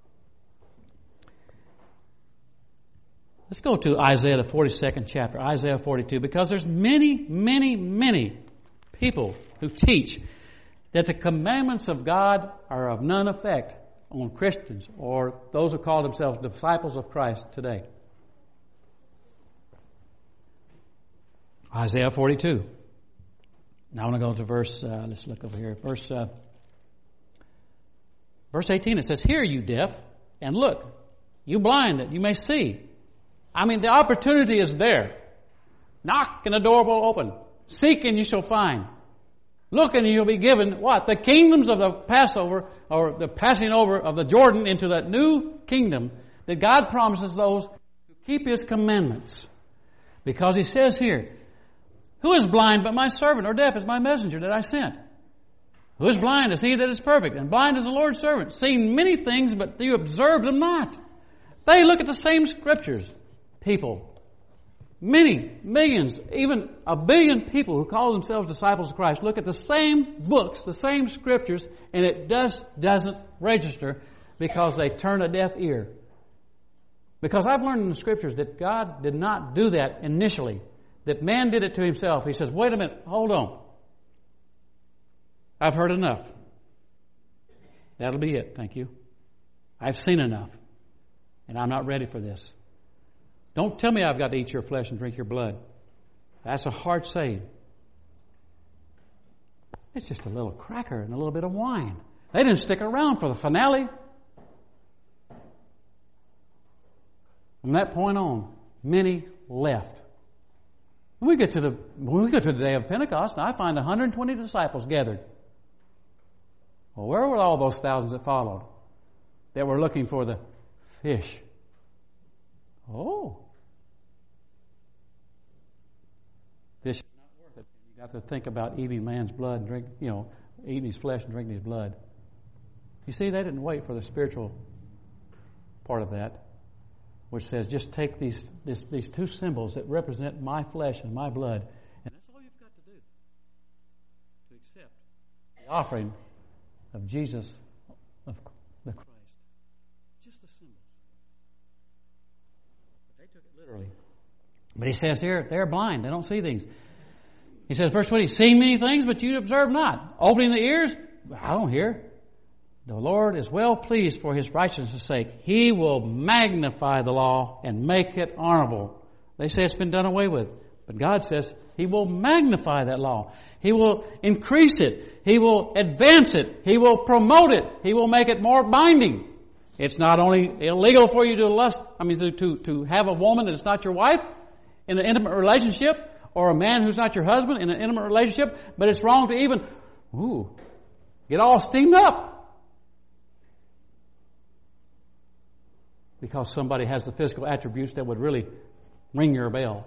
Let's go to Isaiah, the forty-second chapter, Isaiah forty-two, because there's many, many, many people who teach that the commandments of God are of none effect on Christians or those who call themselves disciples of Christ today. Isaiah forty-two. Now I want to go to verse, uh, let's look over here, verse, uh, verse eighteen. It says, "Hear, you deaf, and look, you blind, that you may see." I mean, the opportunity is there. Knock and the door will open. Seek and you shall find. Look and you'll be given what? The kingdoms of the Passover, or the passing over of the Jordan into that new kingdom that God promises those who keep His commandments. Because He says here, "Who is blind but my servant, or deaf as my messenger that I sent? Who is blind is he that is perfect, and blind is the Lord's servant, seeing many things, but you observe them not." They look at the same scriptures. People, many, millions, even a billion people who call themselves disciples of Christ look at the same books, the same scriptures, and it just doesn't register because they turn a deaf ear. Because I've learned in the scriptures that God did not do that initially, that man did it to himself. He says, wait a minute, hold on. I've heard enough. That'll be it. Thank you. I've seen enough. And I'm not ready for this. Don't tell me I've got to eat your flesh and drink your blood. That's a hard saying. It's just a little cracker and a little bit of wine. They didn't stick around for the finale. From that point on, many left. When we get to the when we get to the day of Pentecost, and I find one hundred twenty disciples gathered. Well, where were all those thousands that followed? That were looking for the fish. Oh. Fish is not worth it. You got to think about eating man's blood and drink, you know, eating his flesh and drinking his blood. You see, they didn't wait for the spiritual part of that, which says just take these this, these two symbols that represent my flesh and my blood, and that's all you've got to do to accept the offering of Jesus, of the Christ. Just the symbols. But they took it literally. But he says here, they're blind. They don't see things. He says, verse twenty, seeing many things, but you observe not. Opening the ears, I don't hear. The Lord is well pleased for His righteousness' sake. He will magnify the law and make it honorable. They say it's been done away with. But God says He will magnify that law. He will increase it. He will advance it. He will promote it. He will make it more binding. It's not only illegal for you to lust, I mean, to, to, to have a woman that is not your wife in an intimate relationship, or a man who's not your husband in an intimate relationship, but it's wrong to even, ooh, get all steamed up because somebody has the physical attributes that would really ring your bell.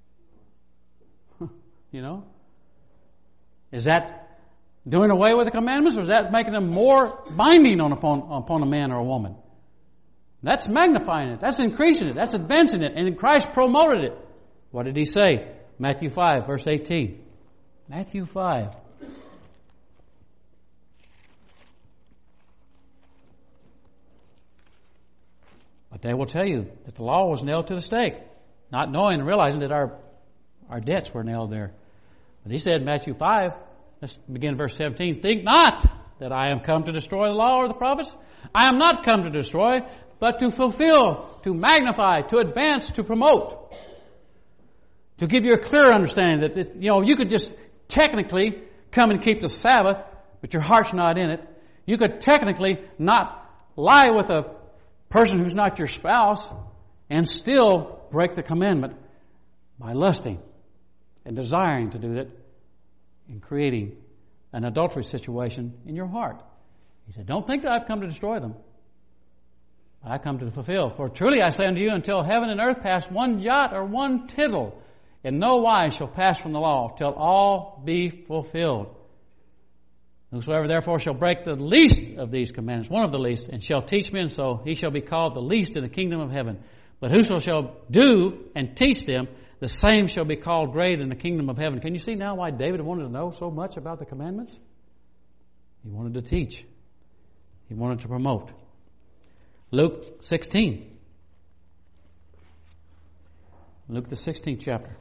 You know? Is that doing away with the commandments, or is that making them more binding on upon, upon a man or a woman? That's magnifying it. That's increasing it. That's advancing it. And Christ promoted it. What did He say? Matthew five, verse eighteen. Matthew five. But they will tell you that the law was nailed to the stake, not knowing and realizing that our our debts were nailed there. But He said in Matthew five, let's begin in verse seventeen, think not that I am come to destroy the law or the prophets. I am not come to destroy, but to fulfill, to magnify, to advance, to promote. To give you a clear understanding that, it, you know, you could just technically come and keep the Sabbath, but your heart's not in it. You could technically not lie with a person who's not your spouse and still break the commandment by lusting and desiring to do that and creating an adultery situation in your heart. He said, don't think that I've come to destroy them. I come to fulfill. For truly I say unto you, until heaven and earth pass, one jot or one tittle in no wise shall pass from the law, till all be fulfilled. Whosoever therefore shall break the least of these commandments, one of the least, and shall teach men so, he shall be called the least in the kingdom of heaven. But whoso shall do and teach them, the same shall be called great in the kingdom of heaven. Can you see now why David wanted to know so much about the commandments? He wanted to teach. He wanted to promote. Luke sixteen. Luke the sixteenth chapter.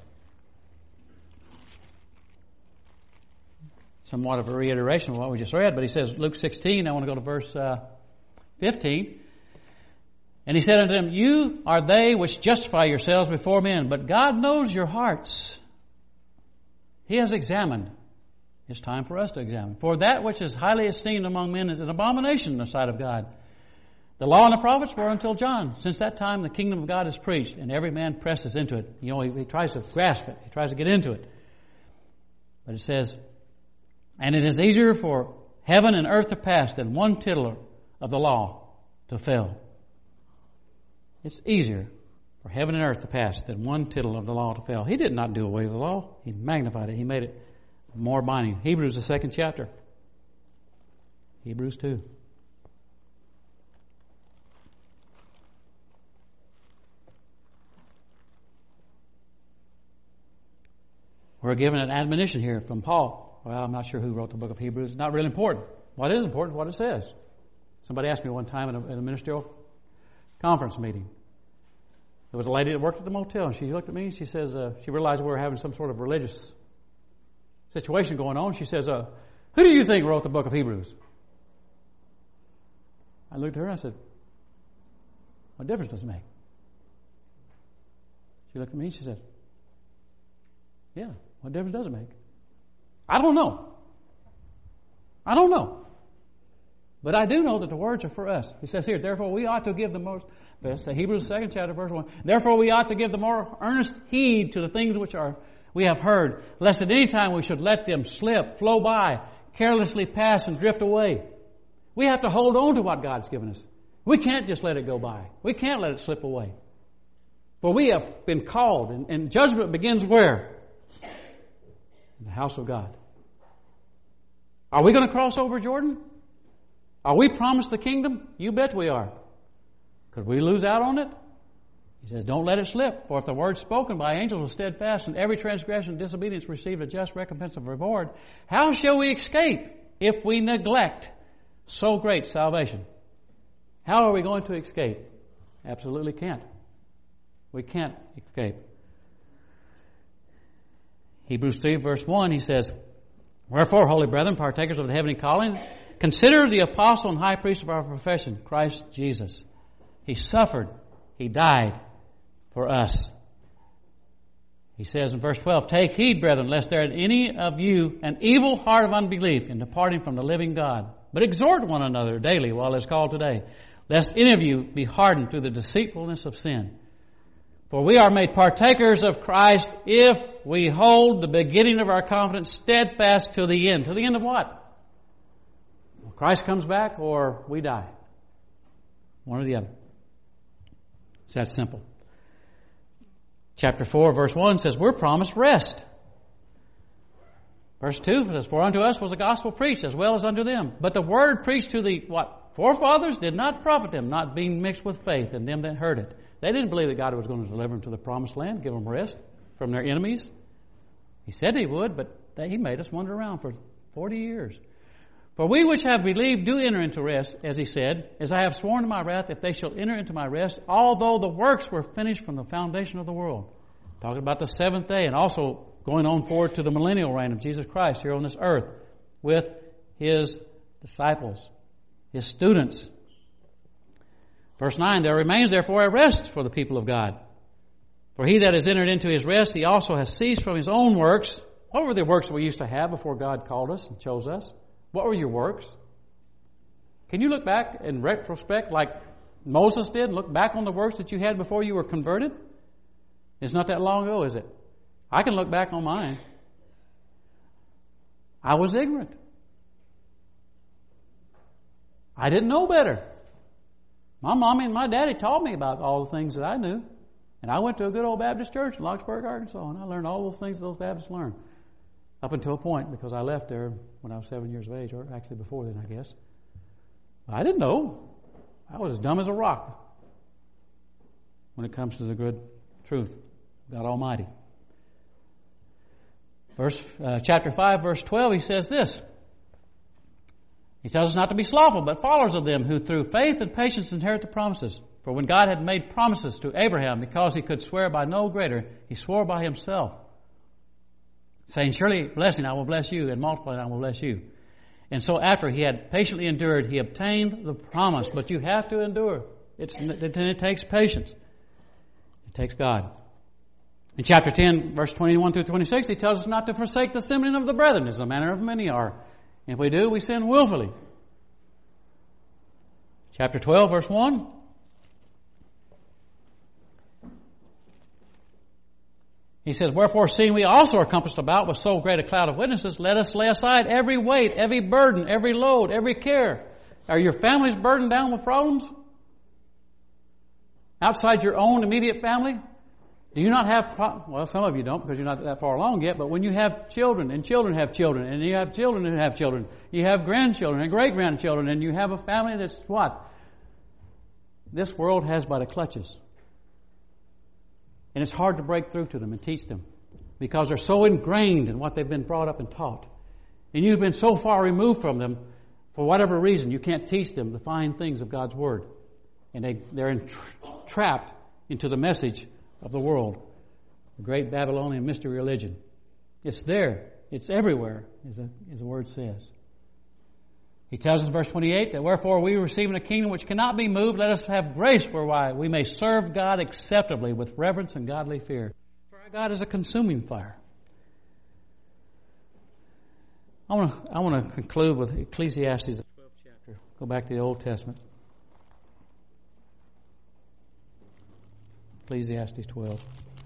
Somewhat of a reiteration of what we just read, but he says, Luke sixteen, I want to go to verse uh, fifteen. And he said unto them, you are they which justify yourselves before men, but God knows your hearts. He has examined. It's time for us to examine. For that which is highly esteemed among men is an abomination in the sight of God. The law and the prophets were until John. Since that time, the kingdom of God is preached, and every man presses into it. You know, he, he tries to grasp it. He tries to get into it. But it says, and it is easier for heaven and earth to pass than one tittle of the law to fail. It's easier for heaven and earth to pass than one tittle of the law to fail. He did not do away with the law. He magnified it. He made it more binding. Hebrews, the second chapter. Hebrews two. We're given an admonition here from Paul. Well, I'm not sure who wrote the book of Hebrews. It's not really important. What is important is what it says. Somebody asked me one time in a, in a ministerial conference meeting. There was a lady that worked at the motel, and she looked at me and she says, uh, she realized we were having some sort of religious situation going on. She says, uh, who do you think wrote the book of Hebrews? I looked at her and I said, what difference does it make? She looked at me and she said, yeah, what difference does it make? I don't know. I don't know. But I do know that the words are for us. He says here, therefore we ought to give the most, that's Hebrews second chapter, verse one. Therefore we ought to give the more earnest heed to the things which are we have heard, lest at any time we should let them slip, flow by, carelessly pass and drift away. We have to hold on to what God's given us. We can't just let it go by. We can't let it slip away. For we have been called, and, and judgment begins where? In the house of God. Are we going to cross over Jordan? Are we promised the kingdom? You bet we are. Could we lose out on it? He says, don't let it slip. For if the word spoken by angels was steadfast, and every transgression and disobedience received a just recompense of reward, how shall we escape if we neglect so great salvation? How are we going to escape? Absolutely can't. We can't escape. Hebrews three verse one, he says, wherefore, holy brethren, partakers of the heavenly calling, consider the apostle and high priest of our profession, Christ Jesus. He suffered. He died for us. He says in verse twelve, take heed, brethren, lest there in any of you an evil heart of unbelief in departing from the living God. But exhort one another daily while it's called today, lest any of you be hardened through the deceitfulness of sin. For we are made partakers of Christ if we hold the beginning of our confidence steadfast to the end. To the end of what? Christ comes back or we die. One or the other. It's that simple. Chapter four, verse one says, we're promised rest. Verse two says, for unto us was the gospel preached as well as unto them. But the word preached to the what? Forefathers did not profit them, not being mixed with faith in them that heard it. They didn't believe that God was going to deliver them to the promised land, give them rest from their enemies. He said He would, but He made us wander around for forty years. For we which have believed do enter into rest, as He said, as I have sworn in my wrath, if they shall enter into my rest, although the works were finished from the foundation of the world. Talking about the seventh day and also going on forward to the millennial reign of Jesus Christ here on this earth with His disciples, His students. Verse nine, there remains therefore a rest for the people of God. For he that has entered into his rest, he also has ceased from his own works. What were the works we used to have before God called us and chose us? What were your works? Can you look back in retrospect like Moses did, look back on the works that you had before you were converted? It's not that long ago, is it? I can look back on mine. I was ignorant. I didn't know better. My mommy and my daddy taught me about all the things that I knew. And I went to a good old Baptist church in Locksburg, Arkansas, and I learned all those things that those Baptists learn. Up until a point, because I left there when I was seven years of age, or actually before then, I guess. I didn't know. I was as dumb as a rock when it comes to the good truth of God Almighty. Verse, uh, chapter five, verse twelve, he says this. He tells us not to be slothful, but followers of them who through faith and patience inherit the promises. For when God had made promises to Abraham, because he could swear by no greater, he swore by himself, saying, surely blessing I will bless you, and multiplying I will bless you. And so after he had patiently endured, he obtained the promise. But you have to endure. It's, it takes patience. It takes God. In chapter ten, verse twenty-one through twenty-six, he tells us not to forsake the assembling of the brethren, as the manner of many are. If we do, we sin willfully. Chapter twelve, verse one. He says, wherefore, seeing we also are compassed about with so great a cloud of witnesses, let us lay aside every weight, every burden, every load, every care. Are your families burdened down with problems? Outside your own immediate family? Do you not have, pro- well, some of you don't because you're not that far along yet, but when you have children, and children have children, and you have children who have children, you have grandchildren and great-grandchildren, and you have a family that's what? This world has by the clutches. And it's hard to break through to them and teach them because they're so ingrained in what they've been brought up and taught. And you've been so far removed from them, for whatever reason, you can't teach them the fine things of God's Word. And they, they're entrapped trapped into the message of the world, the great Babylonian mystery religion. It's there. It's everywhere, as the, as the Word says. He tells us in verse twenty-eight that wherefore we receiving a kingdom which cannot be moved, let us have grace whereby we may serve God acceptably with reverence and godly fear. For our God is a consuming fire. I want to I want to conclude with Ecclesiastes, the twelfth chapter. Go back to the Old Testament. Ecclesiastes twelve.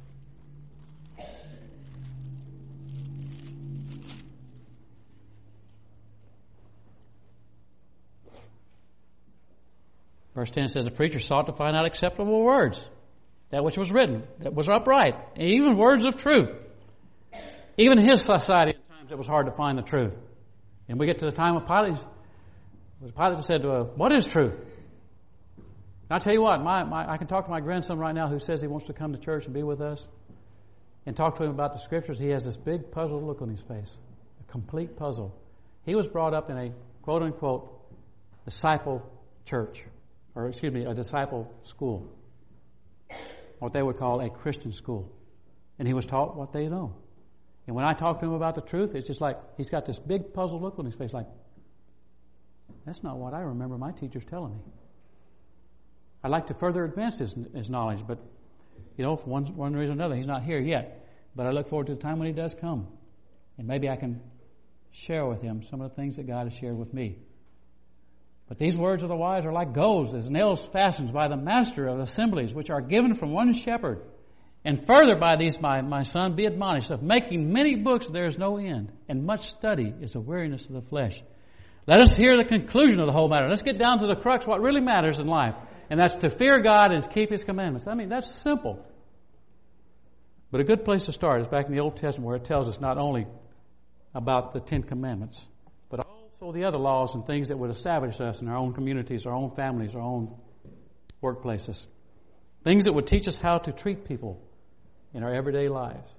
Verse ten says, the preacher sought to find out acceptable words, that which was written, that was upright, and even words of truth. Even in his society, at times it was hard to find the truth. And we get to the time of Pilate. Pilate said, uh, what is truth? And I tell you what, my, my, I can talk to my grandson right now who says he wants to come to church and be with us and talk to him about the Scriptures. He has this big puzzled look on his face, a complete puzzle. He was brought up in a quote-unquote disciple church. Or excuse me, a disciple school, what they would call a Christian school. And he was taught what they know. And when I talk to him about the truth, it's just like he's got this big puzzled look on his face like, that's not what I remember my teachers telling me. I'd like to further advance his, his knowledge, but, you know, for one, one reason or another, he's not here yet. But I look forward to the time when he does come. And maybe I can share with him some of the things that God has shared with me. But these words of the wise are like goads, as nails fastened by the master of assemblies, which are given from one shepherd. And further by these, my, my son, be admonished, of making many books there is no end, and much study is the weariness of the flesh. Let us hear the conclusion of the whole matter. Let's get down to the crux, what really matters in life. And that's to fear God and keep His commandments. I mean, that's simple. But a good place to start is back in the Old Testament, where it tells us not only about the Ten Commandments, but also the other laws and things that would establish us in our own communities, our own families, our own workplaces. Things that would teach us how to treat people in our everyday lives.